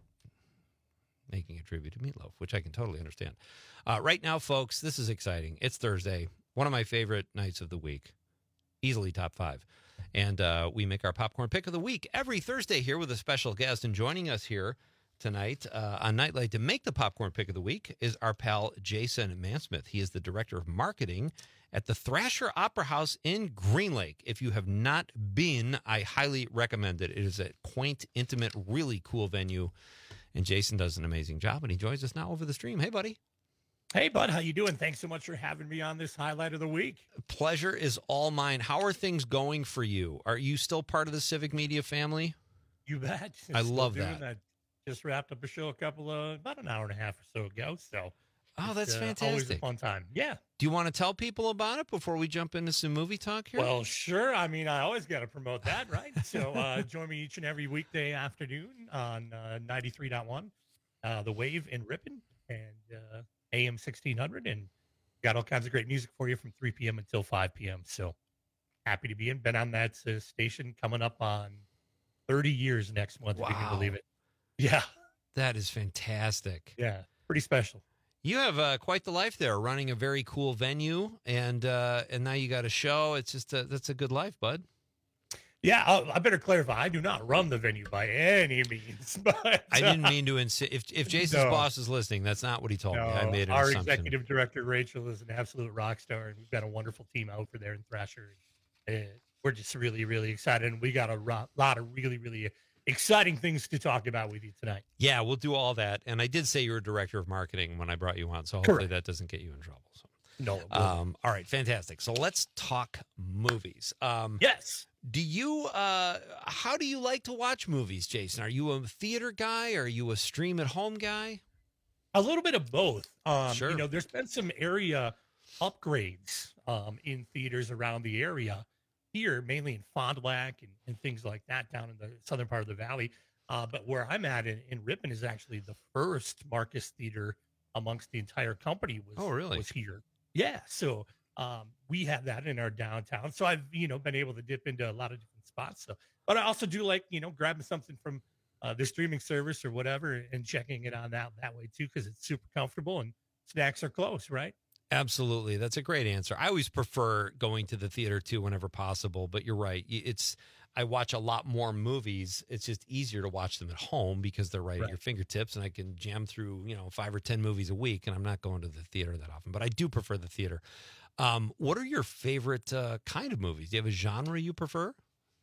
making a tribute to Meatloaf, which I can totally understand. Uh, right now, folks, this is exciting. It's Thursday, one of my favorite nights of the week, easily top five. And uh, we make our popcorn pick of the week every Thursday here with a special guest. And joining us here tonight uh, on Nightlight to make the popcorn pick of the week is our pal Jason Mansmith. He is the director of marketing at the Thrasher Opera House in Green Lake. If you have not been, I highly recommend it. It is a quaint, intimate, really cool venue. And Jason does an amazing job, and he joins us now over the stream. Hey, buddy. Hey, bud. How you doing? Thanks so much for having me on this highlight of the week. Pleasure is all mine. How are things going for you? Are you still part of the Civic Media family? You bet. I Still love doing that. Just wrapped up a show a couple of, about an hour and a half or so ago. So, Oh, that's it's, uh, fantastic. Always a fun time. Yeah. Do you want to tell people about it before we jump into some movie talk here? Well, sure. I mean, I always got to promote that, right? So, uh, join me each and every weekday afternoon on uh, ninety-three point one, uh, The Wave in Ripon, and uh, A M sixteen hundred, and got all kinds of great music for you from three p.m. until five p.m. So happy to be in. Been on that uh, station coming up on thirty years next month, Wow. if you can believe it. Yeah. That is fantastic. Yeah. Pretty special. You have uh, quite the life there, running a very cool venue, and uh, and now you got a show. It's just a, that's a good life, bud. Yeah, I'll, I better clarify. I do not run the venue by any means. But I didn't mean to insist. If if Jason's No. boss is listening, that's not what he told no, me. I made an our assumption. executive director Rachel is an absolute rock star, and we've got a wonderful team out for there in Thrasher. And we're just really, really excited, and we got a ro- lot of really, really exciting things to talk about with you tonight. Yeah, we'll do all that. And I did say you were director of marketing when I brought you on, so hopefully Correct. that doesn't get you in trouble. So. No. it won't. Um, all right, fantastic. So let's talk movies. Um, yes. Do you? Uh, how do you like to watch movies, Jason? Are you a theater guy? Are you a stream at home guy? A little bit of both. Um, Sure. You know, there's been some area upgrades um, in theaters around the area here, mainly in Fond du Lac and, and things like that down in the southern part of the valley. Uh, but where I'm at in, in Ripon is actually the first Marcus Theater amongst the entire company was, Oh, really? was here. Yeah. So um, we have that in our downtown. So I've, you know, been able to dip into a lot of different spots. So, but I also do like, you know, grabbing something from uh, the streaming service or whatever and checking it on that that way too, because it's super comfortable and snacks are close, right? Absolutely. That's a great answer. I always prefer going to the theater too whenever possible, but you're right. It's I watch a lot more movies. It's just easier to watch them at home because they're right, Right. at your fingertips, and I can jam through, you know, five or ten movies a week, and I'm not going to the theater that often, but I do prefer the theater. Um, what are your favorite uh, kind of movies? Do you have a genre you prefer?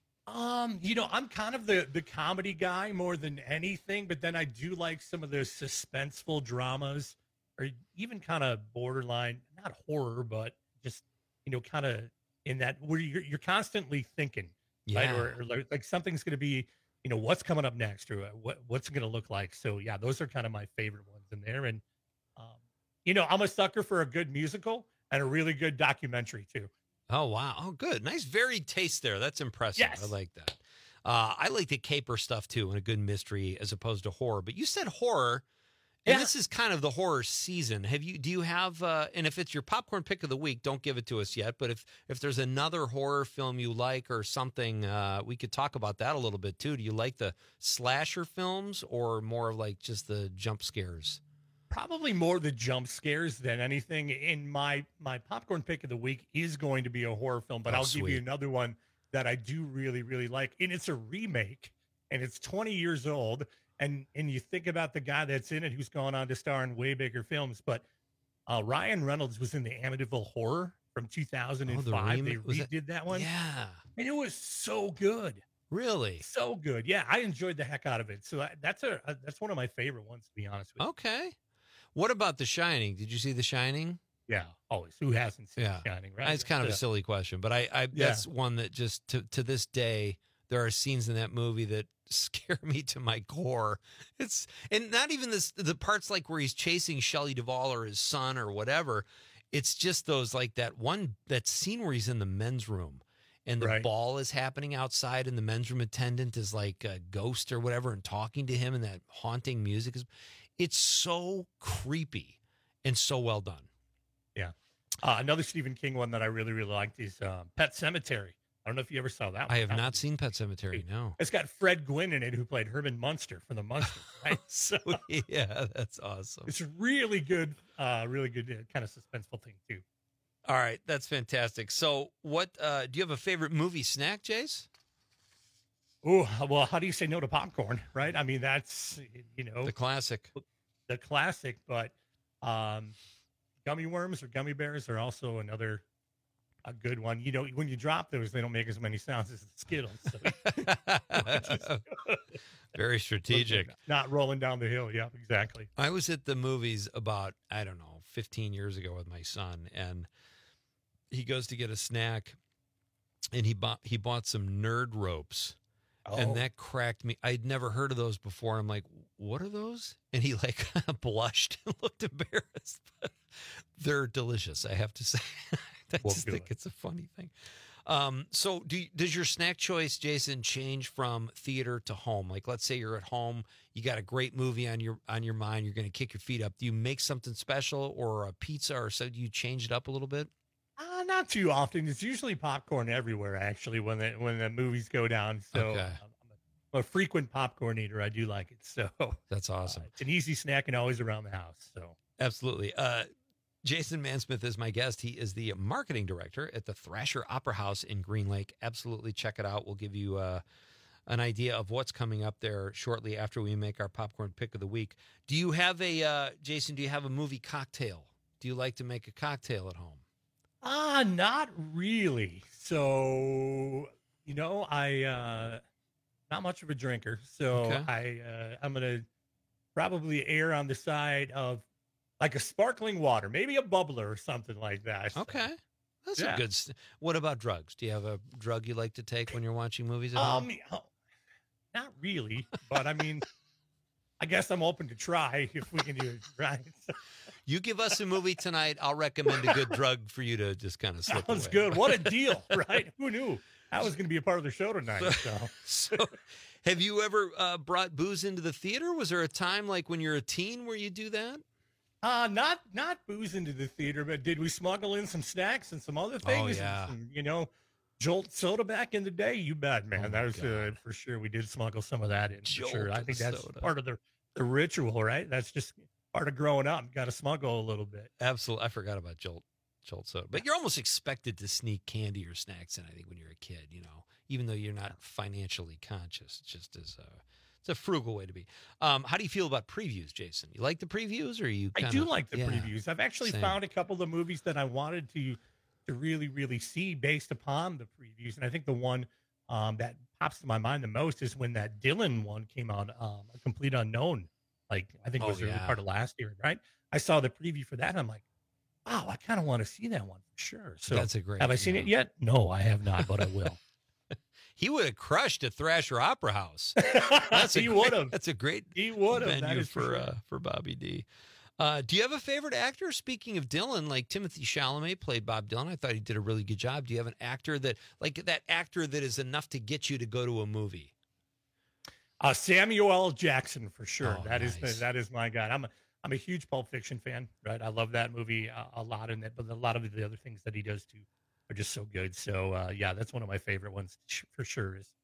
Um, you know, I'm kind of the the comedy guy more than anything, but then I do like some of the suspenseful dramas or even kind of borderline, not horror, but just, you know, kind of in that where you're, you're constantly thinking, right? Yeah. Or, or like, like something's going to be, you know, what's coming up next or what, what's it going to look like. So yeah, those are kind of my favorite ones in there. And, um, you know, I'm a sucker for a good musical and a really good documentary too. Oh, wow. Oh, good. Nice varied taste there. That's impressive. Yes. I like that. Uh, I like the caper stuff, too, and a good mystery as opposed to horror. But you said horror, and Yeah. this is kind of the horror season. Have you? Do you have, uh, and if it's your popcorn pick of the week, don't give it to us yet. But if, if there's another horror film you like or something, uh, we could talk about that a little bit, too. Do you like the slasher films or more of like just the jump scares? Probably more the jump scares than anything. In my my popcorn pick of the week is going to be a horror film, but Oh, I'll give sweet. you another one that I do really, really like. And it's a remake, and it's twenty years old. And and you think about the guy that's in it who's gone on to star in way bigger films, but uh, Ryan Reynolds was in the Amityville Horror from two thousand five. Oh, the They remake- was redid that- that one. Yeah. And it was so good. Really? So good. Yeah, I enjoyed the heck out of it. So I, that's a, a that's one of my favorite ones, to be honest with you. Okay. What about The Shining? Did you see The Shining? Yeah, always. Who hasn't seen Yeah. The Shining, right? It's kind of Yeah. a silly question, but I, I Yeah. that's one that just to, to this day, there are scenes in that movie that scare me to my core. It's and not even this the parts like where he's chasing Shelley Duvall or his son or whatever. It's just those like that one that scene where he's in the men's room and the Right. ball is happening outside and the men's room attendant is like a ghost or whatever and talking to him and that haunting music is it's so creepy and so well done. Yeah. Uh, another Stephen King one that I really, really liked is uh, Pet Cemetery. I don't know if you ever saw that one. I have That not one- seen Pet Cemetery, no. It's got Fred Gwynn in it, who played Herman Munster from the Munsters, right? So Yeah, that's awesome. it's really good, uh, really good uh, kind of suspenseful thing too. All right, that's fantastic. So, what uh, do you have a favorite movie snack, Jace? Oh, well, how do you say no to popcorn, right? I mean, that's, you know, The classic. the classic, but um, gummy worms or gummy bears are also another a good one. You know, when you drop those, they don't make as many sounds as the Skittles. So Very strategic. not rolling down the hill. Yeah, exactly. I was at the movies about, I don't know, fifteen years ago with my son, and he goes to get a snack, and he bought he bought some nerd ropes. Oh. And that cracked me. I'd never heard of those before. I'm like, what are those? And he like kind of blushed and looked embarrassed. But they're delicious, I have to say. I Well, just good. think it's a funny thing. Um, so do you- does your snack choice, Jason, change from theater to home? Like, let's say you're at home, you got a great movie on your on your mind, you're going to kick your feet up. Do you make something special or a pizza or so? Do you change it up a little bit? Uh, not too often. It's usually popcorn everywhere, actually, when the when the movies go down. So Okay. I'm, I'm a, a frequent popcorn eater. I do like it. So That's awesome. it's an easy snack and always around the house. So Absolutely. Uh, Jason Mansmith is my guest. He is the marketing director at the Thrasher Opera House in Green Lake. Absolutely check it out. We'll give you uh, an idea of what's coming up there shortly after we make our popcorn pick of the week. Do you have a, uh, Jason, do you have a movie cocktail? Do you like to make a cocktail at home? Ah, not really. So, you know, I uh not much of a drinker. So Okay. I uh I'm gonna probably err on the side of like a sparkling water, maybe a bubbler or something like that. So, Okay. That's Yeah. a good. s- What about drugs? Do you have a drug you like to take when you're watching movies at home? Um, oh, not really, but I mean, I guess I'm open to try if we can do it right. So, You give us a movie tonight, I'll recommend a good drug for you to just kind of slip sounds away. good. What a deal, right? Who knew that was going to be a part of the show tonight? So. So, have you ever uh, brought booze into the theater? Was there a time like when you're a teen where you do that? Uh, not not booze into the theater, but did we smuggle in some snacks and some other things? and yeah. some, you know, Jolt soda back in the day. You bet, man. Oh, that my was uh, for sure. We did smuggle some of that in. Jolt for sure. I think that's soda. part of the the ritual, right? That's just part of growing up. Got to smuggle a little bit. Absolutely. I forgot about Jolt Jolt soda. But you're almost expected to sneak candy or snacks in, I think, when you're a kid, you know, even though you're not financially conscious. It's just as a, it's a frugal way to be. Um, how do you feel about previews, Jason? You like the previews or you I kinda, do like the yeah, previews. I've actually same. found a couple of movies that I wanted to to really, really see based upon the previews. And I think the one um, that pops to my mind the most is when that Dylan one came out, um, A Complete Unknown. Like, I think it Oh, was the early yeah. part of last year, right? I saw the preview for that, and I'm like, wow, I kind of want to see that one for sure. So That's a great have I seen yeah. it yet? No, I have not, but I will. He would have crushed at Thrasher Opera House. That's a He great- would've. That's a great He would have. That venue is for for sure. uh, for Bobby D. Uh, do you have a favorite actor? Speaking of Dylan, like Timothy Chalamet played Bob Dylan. I thought he did a really good job. Do you have an actor that, like that actor that is enough to get you to go to a movie? Uh, Samuel L. Jackson for sure. Oh, That is nice. the, that is my guy. I'm a I'm a huge Pulp Fiction fan, right? I love that movie uh, a lot, in it, but a lot of the other things that he does too are just so good. So uh, yeah, that's one of my favorite ones sh- for sure. Is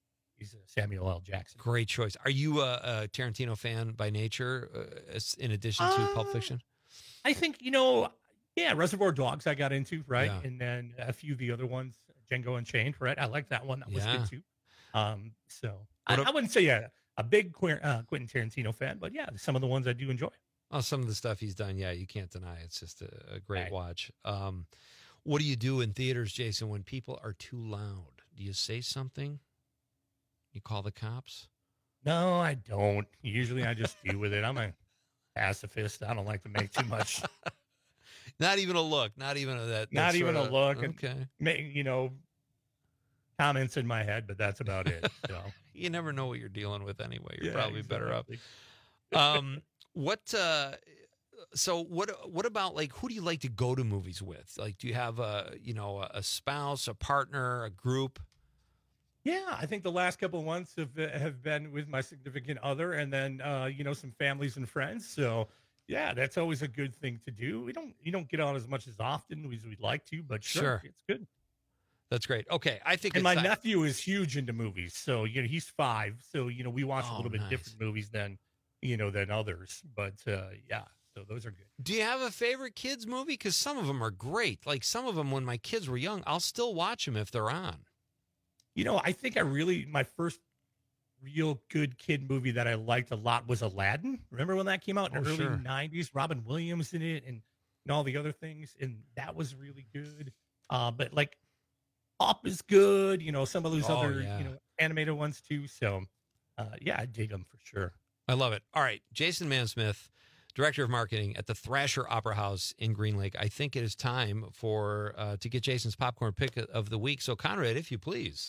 He's a Samuel L. Jackson. Great choice. Are you a, a Tarantino fan by nature, uh, in addition to Uh, Pulp Fiction? I think, you know, yeah, Reservoir Dogs I got into, right? Yeah. And then a few of the other ones, Django Unchained, right? I like that one. That was Yeah. good too. Um, so I, What a- I wouldn't say a, a big Quir- uh, Quentin Tarantino fan, but yeah, some of the ones I do enjoy. Oh, some of the stuff he's done, yeah, you can't deny. It's just a, a great watch. Um, what do you do in theaters, Jason, when people are too loud? Do you say something? You call the cops? No, I don't. Usually I just deal with it. I'm a pacifist. I don't like to make too much. Not even a look. Not even a, that. Not that even sort a of- look. and Okay. Make, you know, comments in my head, but that's about it. So You never know what you're dealing with anyway. You're Yeah, probably better up. exactly. Um, what? Uh, so what? What about like who do you like to go to movies with? Like, do you have a you know a spouse, a partner, a group? Yeah, I think the last couple of months have have been with my significant other, and then uh, you know some families and friends. So yeah, that's always a good thing to do. We don't you don't get out as much as often as we'd like to, but sure, Sure. it's good. That's great. Okay, I think. And it's my time- nephew is huge into movies, so you know he's five, so you know we watch Oh, a little bit nice. different movies than you know than others. But uh, yeah, so those are good. Do you have a favorite kids movie? Because some of them are great. Like some of them, when my kids were young, I'll still watch them if they're on. You know, I think I really my first real good kid movie that I liked a lot was Aladdin. Remember when that came out in Oh, the early sure. nineties? Robin Williams in it and, and all the other things, and that was really good. Uh, but like Up is good. You know, some of those Oh, other yeah. you know animated ones too. So uh, yeah, I dig them for sure. I love it. All right, Jason Mansmith, Director of Marketing at the Thrasher Opera House in Green Lake. I think it is time for uh, to get Jason's popcorn pick of the week. So, Conrad, if you please.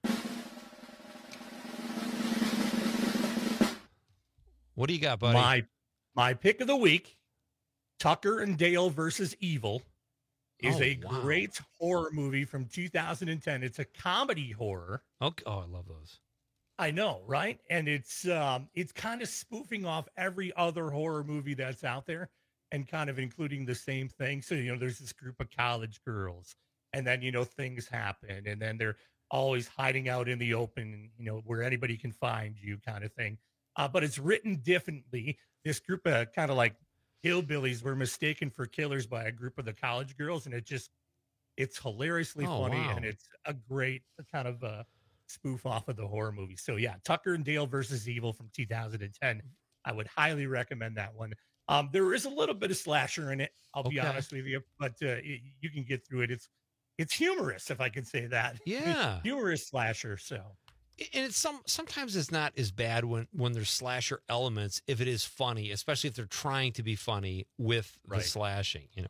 What do you got, buddy? My my pick of the week, Tucker and Dale versus Evil, is Oh, a wow. great horror movie from two thousand ten. It's a comedy horror. Okay. Oh, I love those. I know, right? And it's um it's kind of spoofing off every other horror movie that's out there and kind of including the same thing. So, you know, there's this group of college girls and then, you know, things happen and then they're always hiding out in the open, you know, where anybody can find you kind of thing. Uh, but it's written differently. This group of kind of like hillbillies were mistaken for killers by a group of the college girls. And it just, it's hilariously Oh, funny. wow. And it's a great kind of uh, spoof off of the horror movie. So yeah, Tucker and Dale versus Evil from two thousand ten. I would highly recommend that one. Um, there is a little bit of slasher in it. I'll be Okay. honest with you, but uh, it, you can get through it. It's, it's humorous, if I can say that. Yeah. Humorous slasher. So And it's some sometimes it's not as bad when when there's slasher elements if it is funny, especially if they're trying to be funny with Right. the slashing. You know.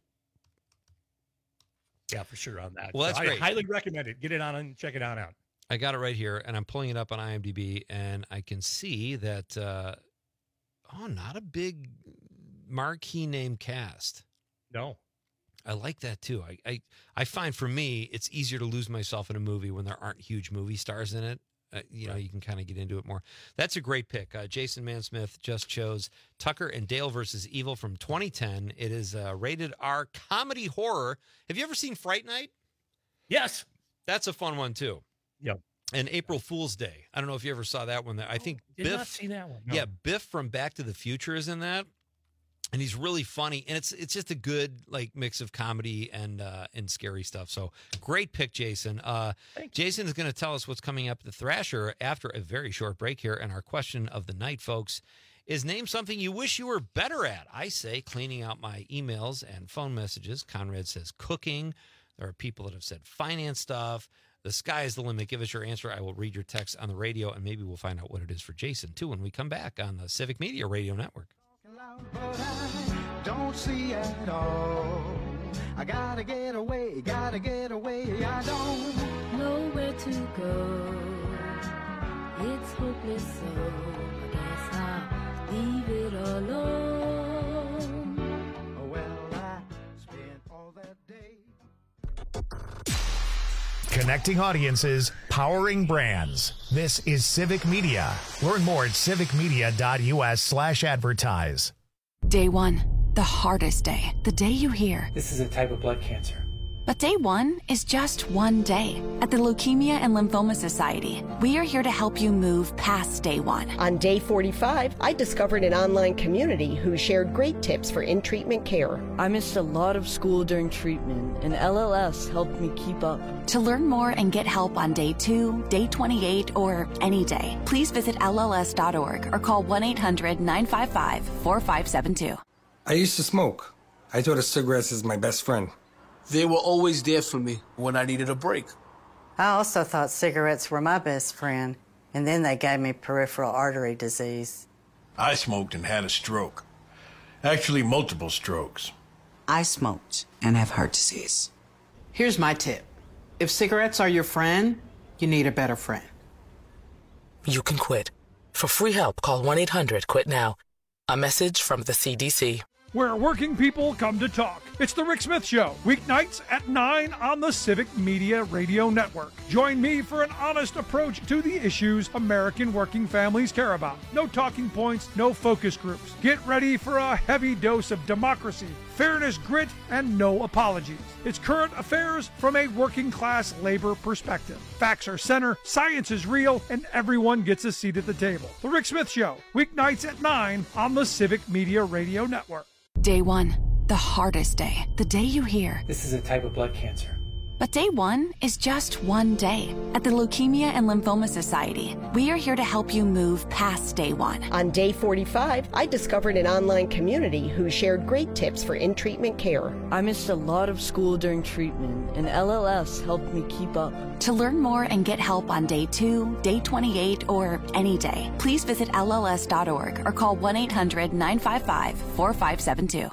yeah, for sure on that. Well, So that's I great. highly recommend it. Get it on and check it on out. I got it right here, and I'm pulling it up on IMDb, and I can see that. Uh, oh, not a big marquee name cast. No. I like that too. I, I I find for me it's easier to lose myself in a movie when there aren't huge movie stars in it. Uh, you know, you can kind of get into it more. That's a great pick. Uh, Jason Mansmith just chose Tucker and Dale versus Evil from twenty ten. It is a rated R comedy horror. Have you ever seen Fright Night? Yes. That's a fun one too. Yep. And April Fool's Day. I don't know if you ever saw that one. I think Did Biff. not see that one. No. Yeah, Biff from Back to the Future is in that, and he's really funny. And it's it's just a good like mix of comedy and uh, and scary stuff. So great pick, Jason. Uh, Jason is going to tell us what's coming up at the Thrasher after a very short break here. And our question of the night, folks, is name something you wish you were better at. I say cleaning out my emails and phone messages. Conrad says cooking. There are people that have said finance stuff. The sky is the limit. Give us your answer. I will read your text on the radio, and maybe we'll find out what it is for Jason, too, when we come back on the Civic Media Radio Network. But I don't see at all. I gotta get away, gotta get away. I don't know where to go. It's hopeless, so I guess I'll leave it alone. Oh, well, I spent all that day. Connecting audiences, powering brands. This is Civic Media. Learn more at civicmedia.us slash advertise. Day one, the hardest day. The day you hear This is a type of blood cancer. But day one is just one day. At the Leukemia and Lymphoma Society, we are here to help you move past day one. On day forty-five, I discovered an online community who shared great tips for in-treatment care. I missed a lot of school during treatment, and L L S helped me keep up. To learn more and get help on day two, day twenty-eight, or any day, please visit L L S dot org or call one eight hundred nine five five four five seven two. I used to smoke. I thought of cigarettes as my best friend. They were always there for me when I needed a break. I also thought cigarettes were my best friend, and then they gave me peripheral artery disease. I smoked and had a stroke. Actually, multiple strokes. I smoked and have heart disease. Here's my tip. If cigarettes are your friend, you need a better friend. You can quit. For free help, call one eight hundred quit now. A message from the C D C. Where working people come to talk. It's the Rick Smith Show, weeknights at nine on the Civic Media Radio Network. Join me for an honest approach to the issues American working families care about. No talking points, no focus groups. Get ready for a heavy dose of democracy, fairness, grit, and no apologies. It's current affairs from a working class labor perspective. Facts are center, science is real, and everyone gets a seat at the table. The Rick Smith Show, weeknights at nine on the Civic Media Radio Network. Day one, the hardest day, the day you hear. This is a type of blood cancer. But day one is just one day. At the Leukemia and Lymphoma Society, we are here to help you move past day one. On day forty-five, I discovered an online community who shared great tips for in-treatment care. I missed a lot of school during treatment, and L L S helped me keep up. To learn more and get help on day two, day twenty-eight, or any day, please visit L L S dot org or call one eight hundred nine five five four five seven two.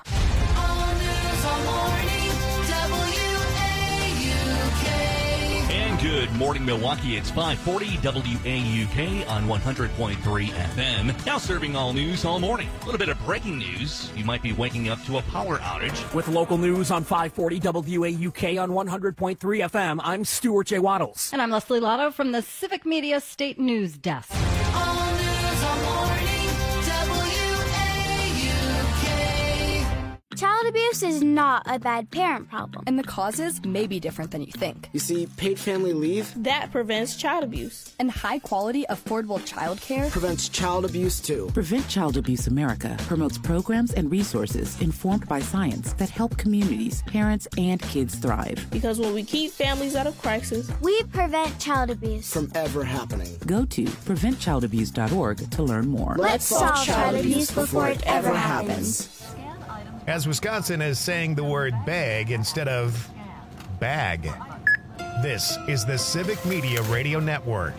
Good morning, Milwaukee. It's five forty W A U K on one hundred point three F M. Now serving all news all morning. A little bit of breaking news. You might be waking up to a power outage. With local news on five forty W A U K on one hundred point three F M, I'm Stuart J. Waddles. And I'm Leslie Lotto from the Civic Media State News Desk. All news all morning, W A U K. Child abuse is not a bad parent problem. And the causes may be different than you think. You see, paid family leave That prevents child abuse. And high-quality, affordable child care prevents child abuse, too. Prevent Child Abuse America promotes programs and resources informed by science that help communities, parents, and kids thrive. Because when we keep families out of crisis, we prevent child abuse. From ever happening. Go to prevent child abuse dot org to learn more. Let's solve child abuse before it ever happens. As Wisconsin is saying the word bag instead of bag. This is the Civic Media Radio Network.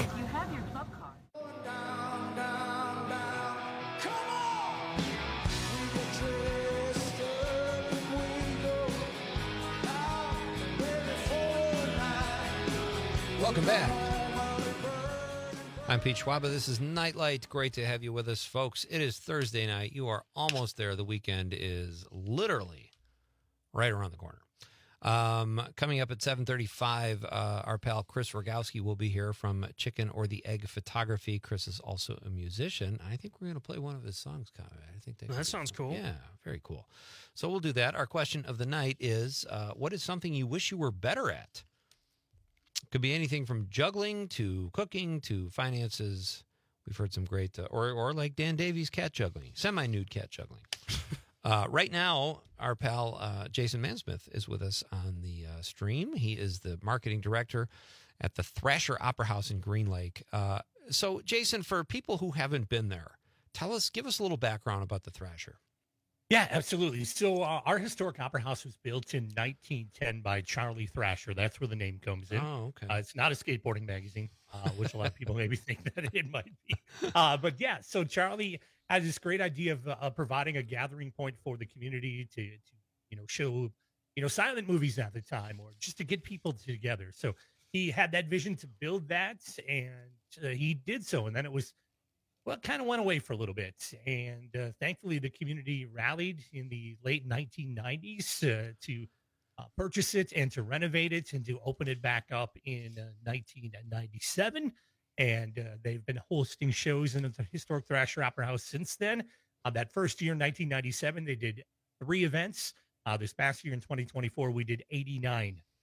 Welcome back. I'm Pete Schwaba. This is Nightlight. Great to have you with us, folks. It is Thursday night. You are almost there. The weekend is literally right around the corner. Um, coming up at seven thirty-five, uh, our pal Chris Rogowski will be here from Chicken or the Egg Photography. Chris is also a musician. I think we're going to play one of his songs. I think that, that sounds cool. Yeah, very cool. So we'll do that. Our question of the night is, uh, what is something you wish you were better at? Could be anything from juggling to cooking to finances. We've heard some great, uh, or or like Dan Davies cat juggling, semi-nude cat juggling. uh, right now, our pal uh, Jason Mansmith is with us on the uh, stream. He is the marketing director at the Thrasher Opera House in Green Lake. Uh, so, Jason, for people who haven't been there, tell us, give us a little background about the Thrasher. Yeah, absolutely. So uh, our historic opera house was built in nineteen ten by Charlie Thrasher. That's where the name comes in. Oh, okay. Uh, it's not a skateboarding magazine, uh, which a lot of people maybe think that it might be. Uh, but yeah, so Charlie had this great idea of uh, providing a gathering point for the community to, to, you know, show, you know, silent movies at the time, or just to get people together. So he had that vision to build that, and uh, he did so. And then it was, well, it kind of went away for a little bit. And uh, thankfully, the community rallied in the late nineteen nineties uh, to uh, purchase it and to renovate it and to open it back up in uh, nineteen ninety-seven. And uh, they've been hosting shows in the historic Thrasher Opera House since then. Uh, that first year, nineteen ninety-seven, they did three events. Uh, this past year in twenty twenty-four, we did eighty-nine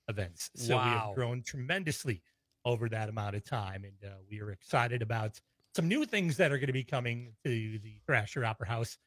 events. So we Wow. have grown tremendously over that amount of time. And uh, we are excited about some new things that are going to be coming to the Thrasher Opera House.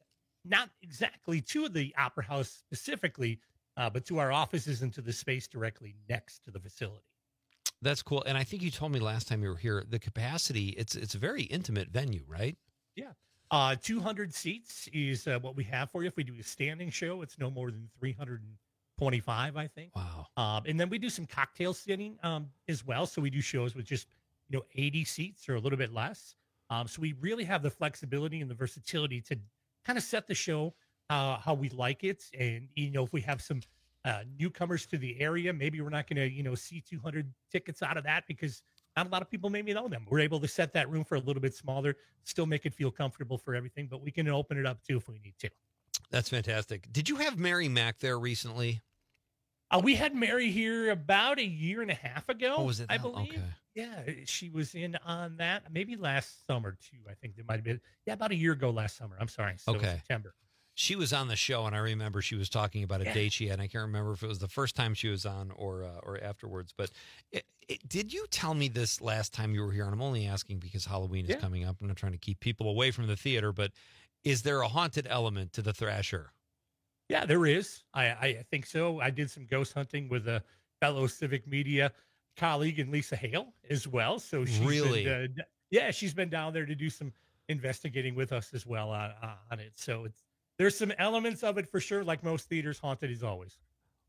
Not exactly to the Opera House specifically, uh, but to our offices and to the space directly next to the facility. That's cool. And I think you told me last time you were here, the capacity, it's it's a very intimate venue, right? Yeah. Uh, two hundred seats is uh, what we have for you. If we do a standing show, it's no more than three hundred twenty-five, I think. Wow. Um, and then we do some cocktail sitting um, as well. So we do shows with just, you know, eighty seats or a little bit less. Um, so we really have the flexibility and the versatility to kind of set the show uh, how we like it. And, you know, if we have some uh, newcomers to the area, maybe we're not going to, you know, see two hundred tickets out of that because not a lot of people maybe know them. We're able to set that room for a little bit smaller, still make it feel comfortable for everything, but we can open it up too if we need to. That's fantastic. Did you have Mary Mack there recently? Uh, we had Mary here about a year and a half ago. Oh, was it I that? believe. Okay. Yeah, she was in on that maybe last summer too. I think it might have been. Yeah, about a year ago last summer. I'm sorry. So Okay. September. She was on the show, and I remember she was talking about a Yeah. date she had. And I can't remember if it was the first time she was on or uh, or afterwards. But it, it, did you tell me this last time you were here? And I'm only asking because Halloween is Yeah. coming up. I'm not trying to keep people away from the theater, but is there a haunted element to the Thrasher? Yeah, there is. I, I think so. I did some ghost hunting with a fellow Civic Media colleague and Lisa Hale as well. So she's Really? been, uh, d- yeah, she's been down there to do some investigating with us as well on, on it. So it's there's some elements of it for sure. Like most theaters, haunted is always.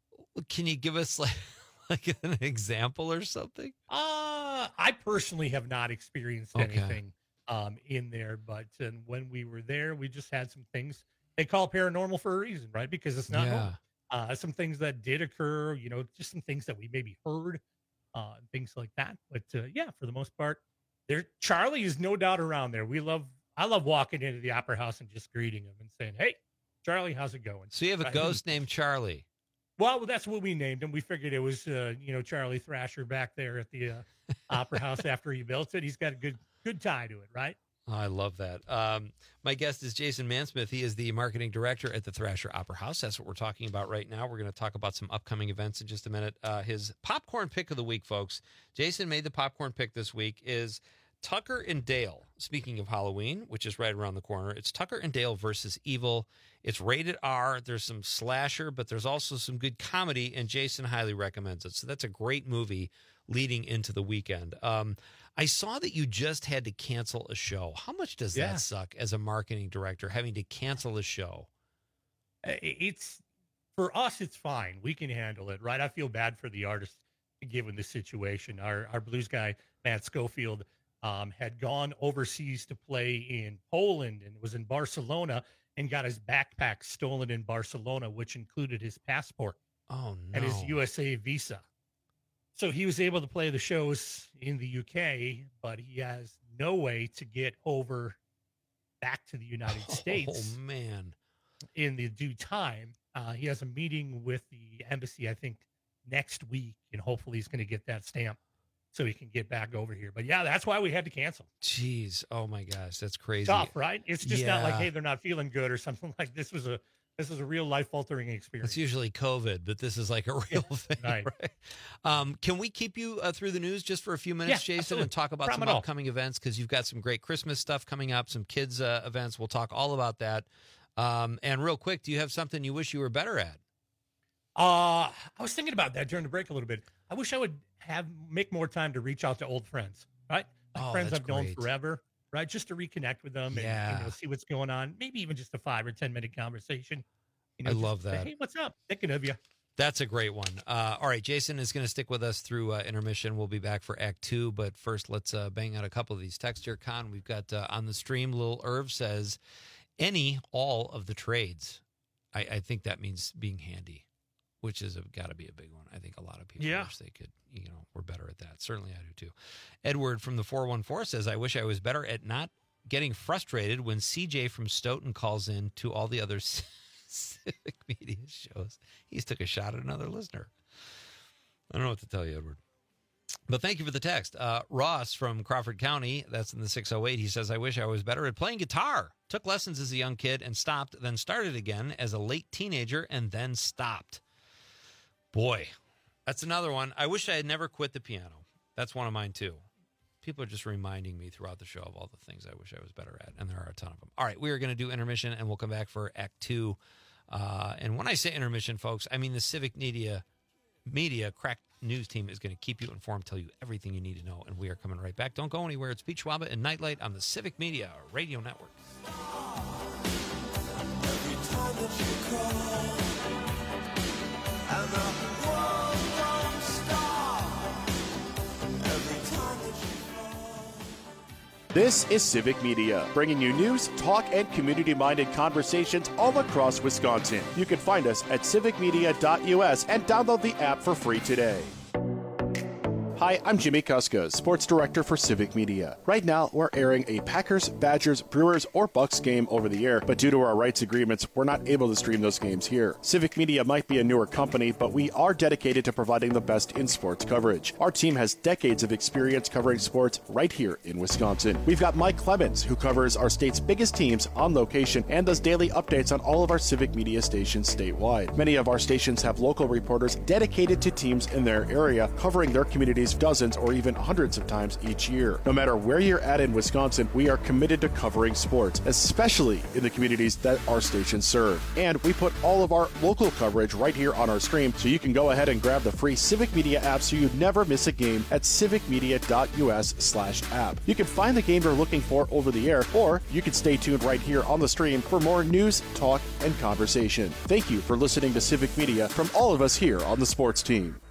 Can you give us like, like an example or something? Uh, I personally have not experienced Okay. anything um, in there, but uh, when we were there, we just had some things they call paranormal for a reason, right? Because it's not Yeah. normal. Uh, some things that did occur, you know, just some things that we maybe heard, uh, and things like that. But uh, yeah, for the most part, there Charlie is no doubt around there. We love, I love walking into the Opera House and just greeting him and saying, "Hey, Charlie, how's it going?" So you have a Right? ghost named Charlie. Well, that's what we named him. We figured it was, uh, you know, Charlie Thrasher back there at the uh, Opera House after he built it. He's got a good, good tie to it, right? Oh, I love that. Um, my guest is Jason Mansmith. He is the marketing director at the Thrasher Opera House. That's what we're talking about right now. We're going to talk about some upcoming events in just a minute. Uh, his popcorn pick of the week, folks. Jason made the popcorn pick this week is Tucker and Dale. Speaking of Halloween, which is right around the corner, it's Tucker and Dale versus Evil. It's rated R. There's some slasher, but there's also some good comedy, and Jason highly recommends it. So that's a great movie leading into the weekend. Um, I saw that you just had to cancel a show. How much does Yeah. that suck as a marketing director, having to cancel a show? Uh, It's for us, it's fine. We can handle it, right? I feel bad for the artist given the situation. Our our blues guy Matt Schofield um, had gone overseas to play in Poland and was in Barcelona and got his backpack stolen in Barcelona, which included his passport Oh, no. and his U S A visa. So he was able to play the shows in the U K, but he has no way to get over back to the United States Oh, man. in the due time. Uh, he has a meeting with the embassy, I think, next week, and hopefully he's going to get that stamp so he can get back over here. But yeah, that's why we had to cancel. Jeez. Oh, my gosh. That's crazy. Tough, right? It's just not like, Yeah. hey, they're not feeling good or something like this. Was a this was a real life altering experience. It's usually COVID, but this is like a real thing, right. right? Um, can we keep you uh, through the news just for a few minutes, Yeah, Jason, absolutely. and talk about Problem some at all. upcoming events? Because you've got some great Christmas stuff coming up, some kids uh, events. We'll talk all about that. Um, and real quick, do you have something you wish you were better at? Uh, I was thinking about that during the break a little bit. I wish I would have make more time to reach out to old friends, right? Like Oh, friends that's I've known great. forever, right? Just to reconnect with them and Yeah. you know, see what's going on. Maybe even just a five or ten minute conversation. You I just love say, that. hey, what's up? Thinking of you. That's a great one. Uh, all right, Jason is going to stick with us through uh, intermission. We'll be back for Act Two, but first, let's uh, bang out a couple of these texts here. Con, we've got uh, on the stream. Lil Irv says, "Any, all of the trades." I, I think that means being handy, which is got to be a big one. I think a lot of people Yeah. wish they could, you know, were better at that. Certainly, I do too. Edward from the four one four says, "I wish I was better at not getting frustrated when C J from Stoughton calls in to all the other Civic Media shows." He's took a shot at another listener. I don't know what to tell you, Edward. But thank you for the text. Uh, Ross from Crawford County, that's in the six oh eight, he says, "I wish I was better at playing guitar. Took lessons as a young kid and stopped, then started again as a late teenager and then stopped." Boy, That's another one. I wish I had never quit the piano. That's one of mine, too. People are just reminding me throughout the show of all the things I wish I was better at, and there are a ton of them. All right, we are going to do intermission, and we'll come back for Act Two. Uh, and when I say intermission, folks, I mean the Civic Media Media Crack News team is going to keep you informed, tell you everything you need to know, and we are coming right back. Don't go anywhere. It's Pete Schwaba and Nightlight on the Civic Media Radio Network. Every time that you call, and the world don't stop. Every time that you This is Civic Media, bringing you news, talk, and community-minded conversations all across Wisconsin. You can find us at civic media dot U S and download the app for free today. Hi, I'm Jimmy Kuska, Sports Director for Civic Media. Right now, we're airing a Packers, Badgers, Brewers, or Bucks game over the air, but due to our rights agreements, we're not able to stream those games here. Civic Media might be a newer company, but we are dedicated to providing the best in sports coverage. Our team has decades of experience covering sports right here in Wisconsin. We've got Mike Clemens, who covers our state's biggest teams on location and does daily updates on all of our Civic Media stations statewide. Many of our stations have local reporters dedicated to teams in their area, covering their communities dozens or even hundreds of times each year. No matter where you're at in Wisconsin, we are committed to covering sports, especially in the communities that our stations serve. And we put all of our local coverage right here on our stream, so you can go ahead and grab the free Civic Media app so you never miss a game at civic media dot U S slash app. You can find the game you're looking for over the air, or you can stay tuned right here on the stream for more news, talk, and conversation. Thank you for listening to Civic Media from all of us here on the sports team.